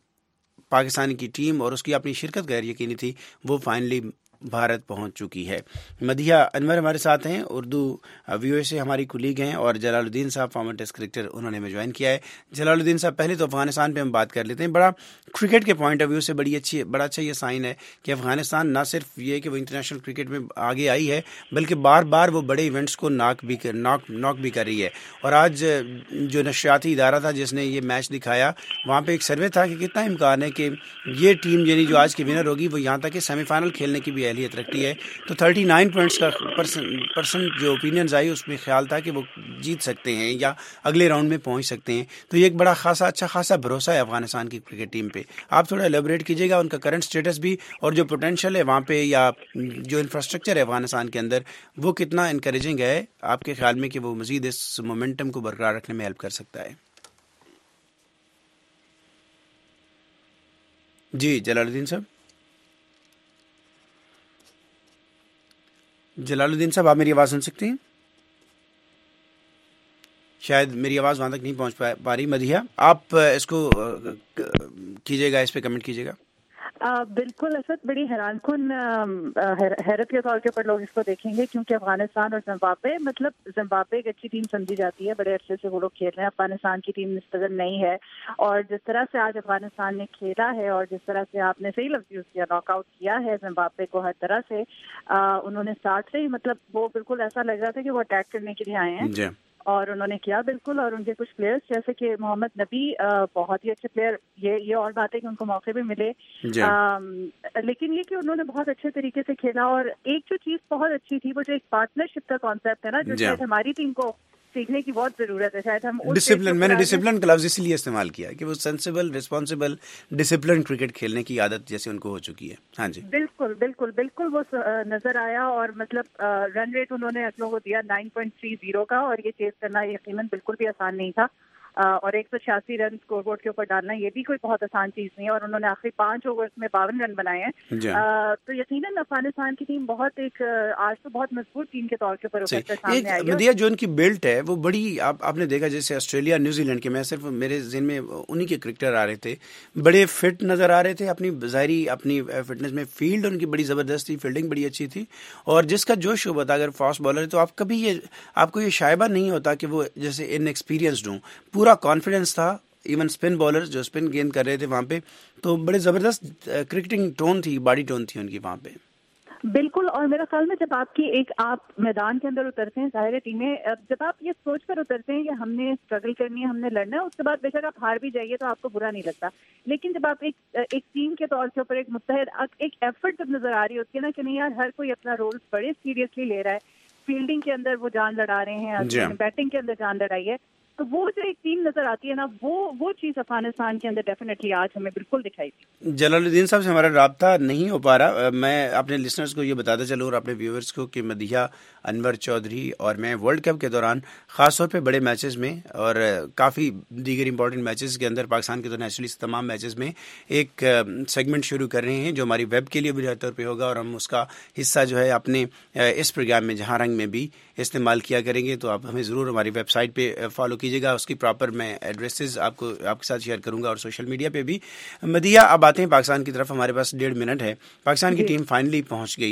Speaker 1: پاکستان کی ٹیم اور اس کی اپنی شرکت غیر یقینی تھی، وہ فائنلی بھارت پہنچ چکی ہے. مدیحہ انور ہمارے ساتھ ہیں، اردو وی او اے سے ہماری کولیگ ہیں، اور جلال الدین صاحب فارمر ٹیسٹ کرکٹر، انہوں نے ہمیں جوائن کیا ہے. جلال الدین صاحب، پہلے تو افغانستان پہ ہم بات کر لیتے ہیں. بڑا کرکٹ کے پوائنٹ آف ویو سے بڑی اچھی بڑا اچھا یہ سائن ہے کہ افغانستان نہ صرف یہ کہ وہ انٹرنیشنل کرکٹ میں آگے آئی ہے، بلکہ بار بار وہ بڑے ایونٹس کو ناک بھی ناک ناک بھی کر رہی ہے. اور آج جو نشریاتی ادارہ تھا جس نے یہ میچ دکھایا، وہاں پہ ایک سروے تھا کہ کتنا امکان ہے کہ یہ ٹیم یعنی جو آج کی ونر ہوگی وہ یہاں تک کہ سیمی فائنل کھیلنے کی بھی اہلیت رکھتی ہے. تو تھرٹی نائن پوائنٹس کا پرسنٹ جو اوپینینز آئی اس میں خیال تھا کہ وہ جیت سکتے ہیں یا اگلے راؤنڈ میں پہنچ سکتے ہیں. تو یہ ایک بڑا خاصا اچھا خاصا بھروسہ ہے افغانستان کی کرکٹ ٹیم پہ. آپ تھوڑا ایلیبریٹ کیجیے گا ان کا کرنٹ سٹیٹس بھی، اور جو پوٹینشیل ہے وہاں پہ یا جو انفراسٹرکچر ہے افغانستان کے اندر وہ کتنا انکریجنگ ہے آپ کے خیال میں کہ وہ مزید اس مومنٹم کو برقرار رکھنے میں ہیلپ کر سکتا ہے. جی جلال الدین صاحب. جلال الدین صاحب، آپ میری آواز سن سکتے ہیں؟ شاید میری آواز وہاں تک نہیں پہنچ پا رہی. مدیحہ، آپ اس کو کیجیے گا، اس پہ کمنٹ کیجیے گا.
Speaker 4: بالکل اسد، بڑی حیران کن حیرت کے طور کے اوپر لوگ اس کو دیکھیں گے، کیونکہ افغانستان اور زمبابوے، مطلب زمبابوے ایک اچھی ٹیم سمجھی جاتی ہے، بڑے عرصے سے وہ لوگ کھیل رہے ہیں. افغانستان کی ٹیم مستقل نہیں ہے، اور جس طرح سے آج افغانستان نے کھیلا ہے اور جس طرح سے آپ نے صحیح لفظ یوز کیا، ناک آؤٹ کیا ہے زمبابوے کو ہر طرح سے، انہوں نے اسٹارٹ سے ہی مطلب وہ بالکل ایسا لگ رہا تھا کہ وہ اٹیک کرنے کے لیے آئے ہیں، اور انہوں نے کیا بالکل. اور ان کے کچھ پلیئرز جیسے کہ محمد نبی بہت ہی اچھے پلیئر، یہ یہ اور بات ہے کہ ان کو موقع بھی ملے، لیکن یہ کہ انہوں نے بہت اچھے طریقے سے کھیلا. اور ایک جو چیز بہت اچھی تھی وہ جو ایک پارٹنرشپ کا کانسیپٹ ہے نا، جو شاید ہماری ٹیم کو سیکھنے کی بہت ضرورت ہے. شاید ہم
Speaker 1: ڈسپلن، میں نے ڈسپلن کا لفظ اس لیے استعمال کیا کہ وہ سینسیبل، ریسپانسبل، ڈسپلن کرکٹ کھیلنے کی عادت جیسے ان کو ہو چکی ہے. ہاں جی
Speaker 4: بالکل بالکل بالکل وہ نظر آیا. اور مطلب رن ریٹ انہوں نے اپنوں کو دیا نائن پوائنٹ تھری زیرو کا، اور یہ چیز کرنا یقیناً بالکل بھی آسان نہیں تھا. اور ایک سو چھیاسی رن اسکور بورڈ کے اوپر ڈالنا یہ بھی کوئی بہت آسان چیز نہیں ہے. اور انہوں نے آخری پانچ اوورز میں باون رن بنائے ہیں. تو یقیناً افغانستان کی ٹیم بہت ایک آج تو بہت مضبوط ٹیم کے طور کے اوپر سامنے آئی ہے.
Speaker 1: جو ان کی بلٹ ہے وہ بڑی، آپ نے دیکھا جیسے آسٹریلیا، نیوزی لینڈ کے، میں صرف میرے ذہن میں انہی کے کرکٹر آ رہے تھے، بڑے فٹ نظر آ رہے تھے اپنی ظاہری اپنی فٹنس میں. فیلڈ ان کی بڑی زبردست تھی، فیلڈنگ بڑی اچھی تھی، اور جس کا جو شعبہ تھا اگر فاسٹ بالر ہے تو آپ کبھی یہ آپ کو یہ شائبہ نہیں ہوتا کہ وہ جیسے ان ایکسپیرینسڈ ہوں. پورا کانفیڈنس تھا. ایون اسپن بالرز جو اسپن گیند کر رہے تھے وہاں پہ، تو بڑے زبردست کرکٹنگ ٹون تھی، باڈی ٹون تھی ان کی وہاں پہ.
Speaker 4: بالکل. اور میرا خیال میں جب آپ کی ایک آپ میدان کے اندر اترتے ہیں، ظاہر ٹیمیں جب آپ یہ سوچ کر اترتے ہیں کہ ہم نے اسٹرگل کرنی ہے، ہم نے لڑنا ہے، اس کے بعد بے شک آپ ہار بھی جائیے تو آپ کو برا نہیں لگتا. لیکن جب آپ ایک ایک ٹیم کے طور کے اوپر ایک متحد ایک ایفرٹ جب نظر آ رہی ہوتی ہے نا کہ نہیں یار ہر کوئی اپنا رول بڑے سیریسلی لے رہا ہے، فیلڈنگ کے اندر وہ جان لڑا رہے ہیں، بیٹنگ کے اندر جان لڑائی ہے، تو وہ جو ایک ٹیم نظر آتی ہے نا، وہ وہ چیز افغانستان کے اندر ڈیفینیٹلی آج ہمیں بالکل دکھائی دی.
Speaker 1: جلال الدین صاحب سے ہمارا رابطہ نہیں ہو پا رہا. میں اپنے لسنرز کو یہ بتاتا چلوں اور اپنے ویورز کو کہ مدیحہ انور چودھری اور میں ورلڈ کپ کے دوران خاص طور پہ بڑے میچز میں اور کافی دیگر امپورٹنٹ میچز کے اندر پاکستان کے تو نیچرلی تمام میچز میں ایک سیگمنٹ شروع کر رہے ہیں جو ہماری ویب کے لیے بھی طور پہ ہوگا، اور ہم اس کا حصہ جو ہے اپنے اس پروگرام میں جہاں رنگ میں بھی استعمال کیا کریں گے. تو آپ ہمیں ضرور ہماری ویب سائٹ پہ فالو کیجیے گا، اس کی پراپر میں ایڈریسز آپ کو آپ کے ساتھ شیئر کروں گا اور سوشل میڈیا پہ بھی. مدیحہ، اب آتے ہیں پاکستان کی طرف، ہمارے پاس ڈیڑھ منٹ ہے. پاکستان کی ٹیم فائنلی پہنچ گئی.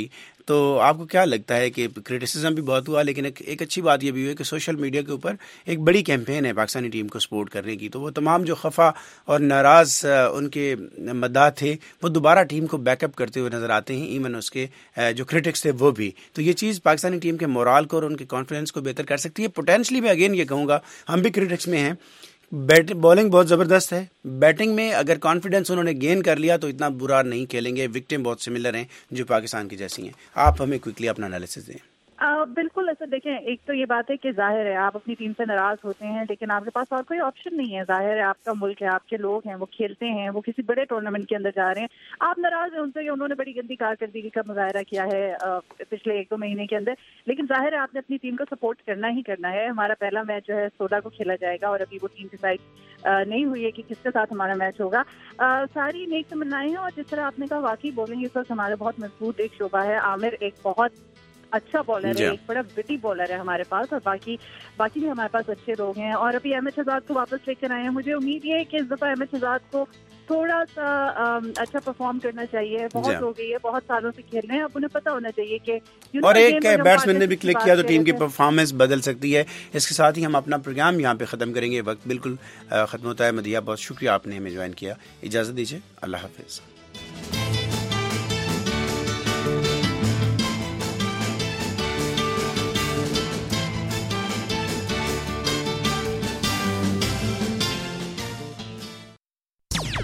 Speaker 1: تو آپ کو کیا لگتا ہے کہ کرٹیسزم بھی بہت ہوا، لیکن ایک, ایک اچھی بات یہ بھی ہوئی کہ سوشل میڈیا کے اوپر ایک بڑی کیمپین ہے پاکستانی ٹیم کو سپورٹ کرنے کی، تو وہ تمام جو خفا اور ناراض ان کے مداح تھے وہ دوبارہ ٹیم کو بیک اپ کرتے ہوئے نظر آتے ہیں، ایون اس کے جو کرٹکس تھے وہ بھی. تو یہ چیز پاکستانی ٹیم کے مورال کو اور ان کے کانفیڈنس کو بہتر کر سکتی ہے. پوٹینشلی میں اگین یہ کہوں گا، ہم بھی کرٹکس میں ہیں، بیٹ بالنگ بہت زبردست ہے، بیٹنگ میں اگر کانفیڈنس انہوں نے گین کر لیا تو اتنا برا نہیں کھیلیں گے. وکٹیں بہت سملر ہیں جو پاکستان کی جیسی ہیں. آپ ہمیں کوئکلی اپنا انالیسس دیں.
Speaker 4: بالکل ایسا دیکھیں، ایک تو یہ بات ہے کہ ظاہر ہے آپ اپنی ٹیم سے ناراض ہوتے ہیں، لیکن آپ کے پاس اور کوئی آپشن نہیں ہے. ظاہر ہے آپ کا ملک ہے، آپ کے لوگ ہیں، وہ کھیلتے ہیں، وہ کسی بڑے ٹورنامنٹ کے اندر جا رہے ہیں. آپ ناراض ہیں ان سے کہ انہوں نے بڑی گندی کارکردگی کا مظاہرہ کیا ہے پچھلے ایک دو مہینے کے اندر، لیکن ظاہر ہے آپ نے اپنی ٹیم کو سپورٹ کرنا ہی کرنا ہے. ہمارا پہلا میچ جو ہے سولہ کو کھیلا جائے گا اور ابھی وہ ٹیم ڈیسائڈ نہیں ہوئی ہے کہ کس کے ساتھ ہمارا میچ ہوگا. ساری نیک تمنائیں ہیں، اور جس طرح آپ نے کہا واقعی بولنگ اس وقت ہمارا بہت مضبوط ایک شعبہ ہے. عامر ایک بہت اچھا بالر ہے، ایک بڑا وٹی بالر ہے ہمارے پاس، اور باقی باقی بھی ہمارے پاس اچھے لوگ ہیں. اور ابھی احمد شہزاد کو واپس لے کر آئے ہیں. مجھے امید یہ ہے کہ اس دفعہ احمد شہزاد کو تھوڑا سا اچھا پرفارم کرنا چاہیے. بہت ہو گئی ہے، بہت سالوں سے کھیل رہے ہیں، اب انہیں پتہ ہونا چاہیے کہ
Speaker 1: اور ایک بیٹسمین نے بھی کلک کیا تو ٹیم کی پرفارمنس بدل سکتی ہے. اس کے ساتھ ہی ہم اپنا پروگرام یہاں پہ ختم کریں گے. وقت بالکل ختم ہوتا ہے. مدیحہ بہت شکریہ آپ نے ہمیں جوائن کیا. اجازت دیجیے، اللہ حافظ.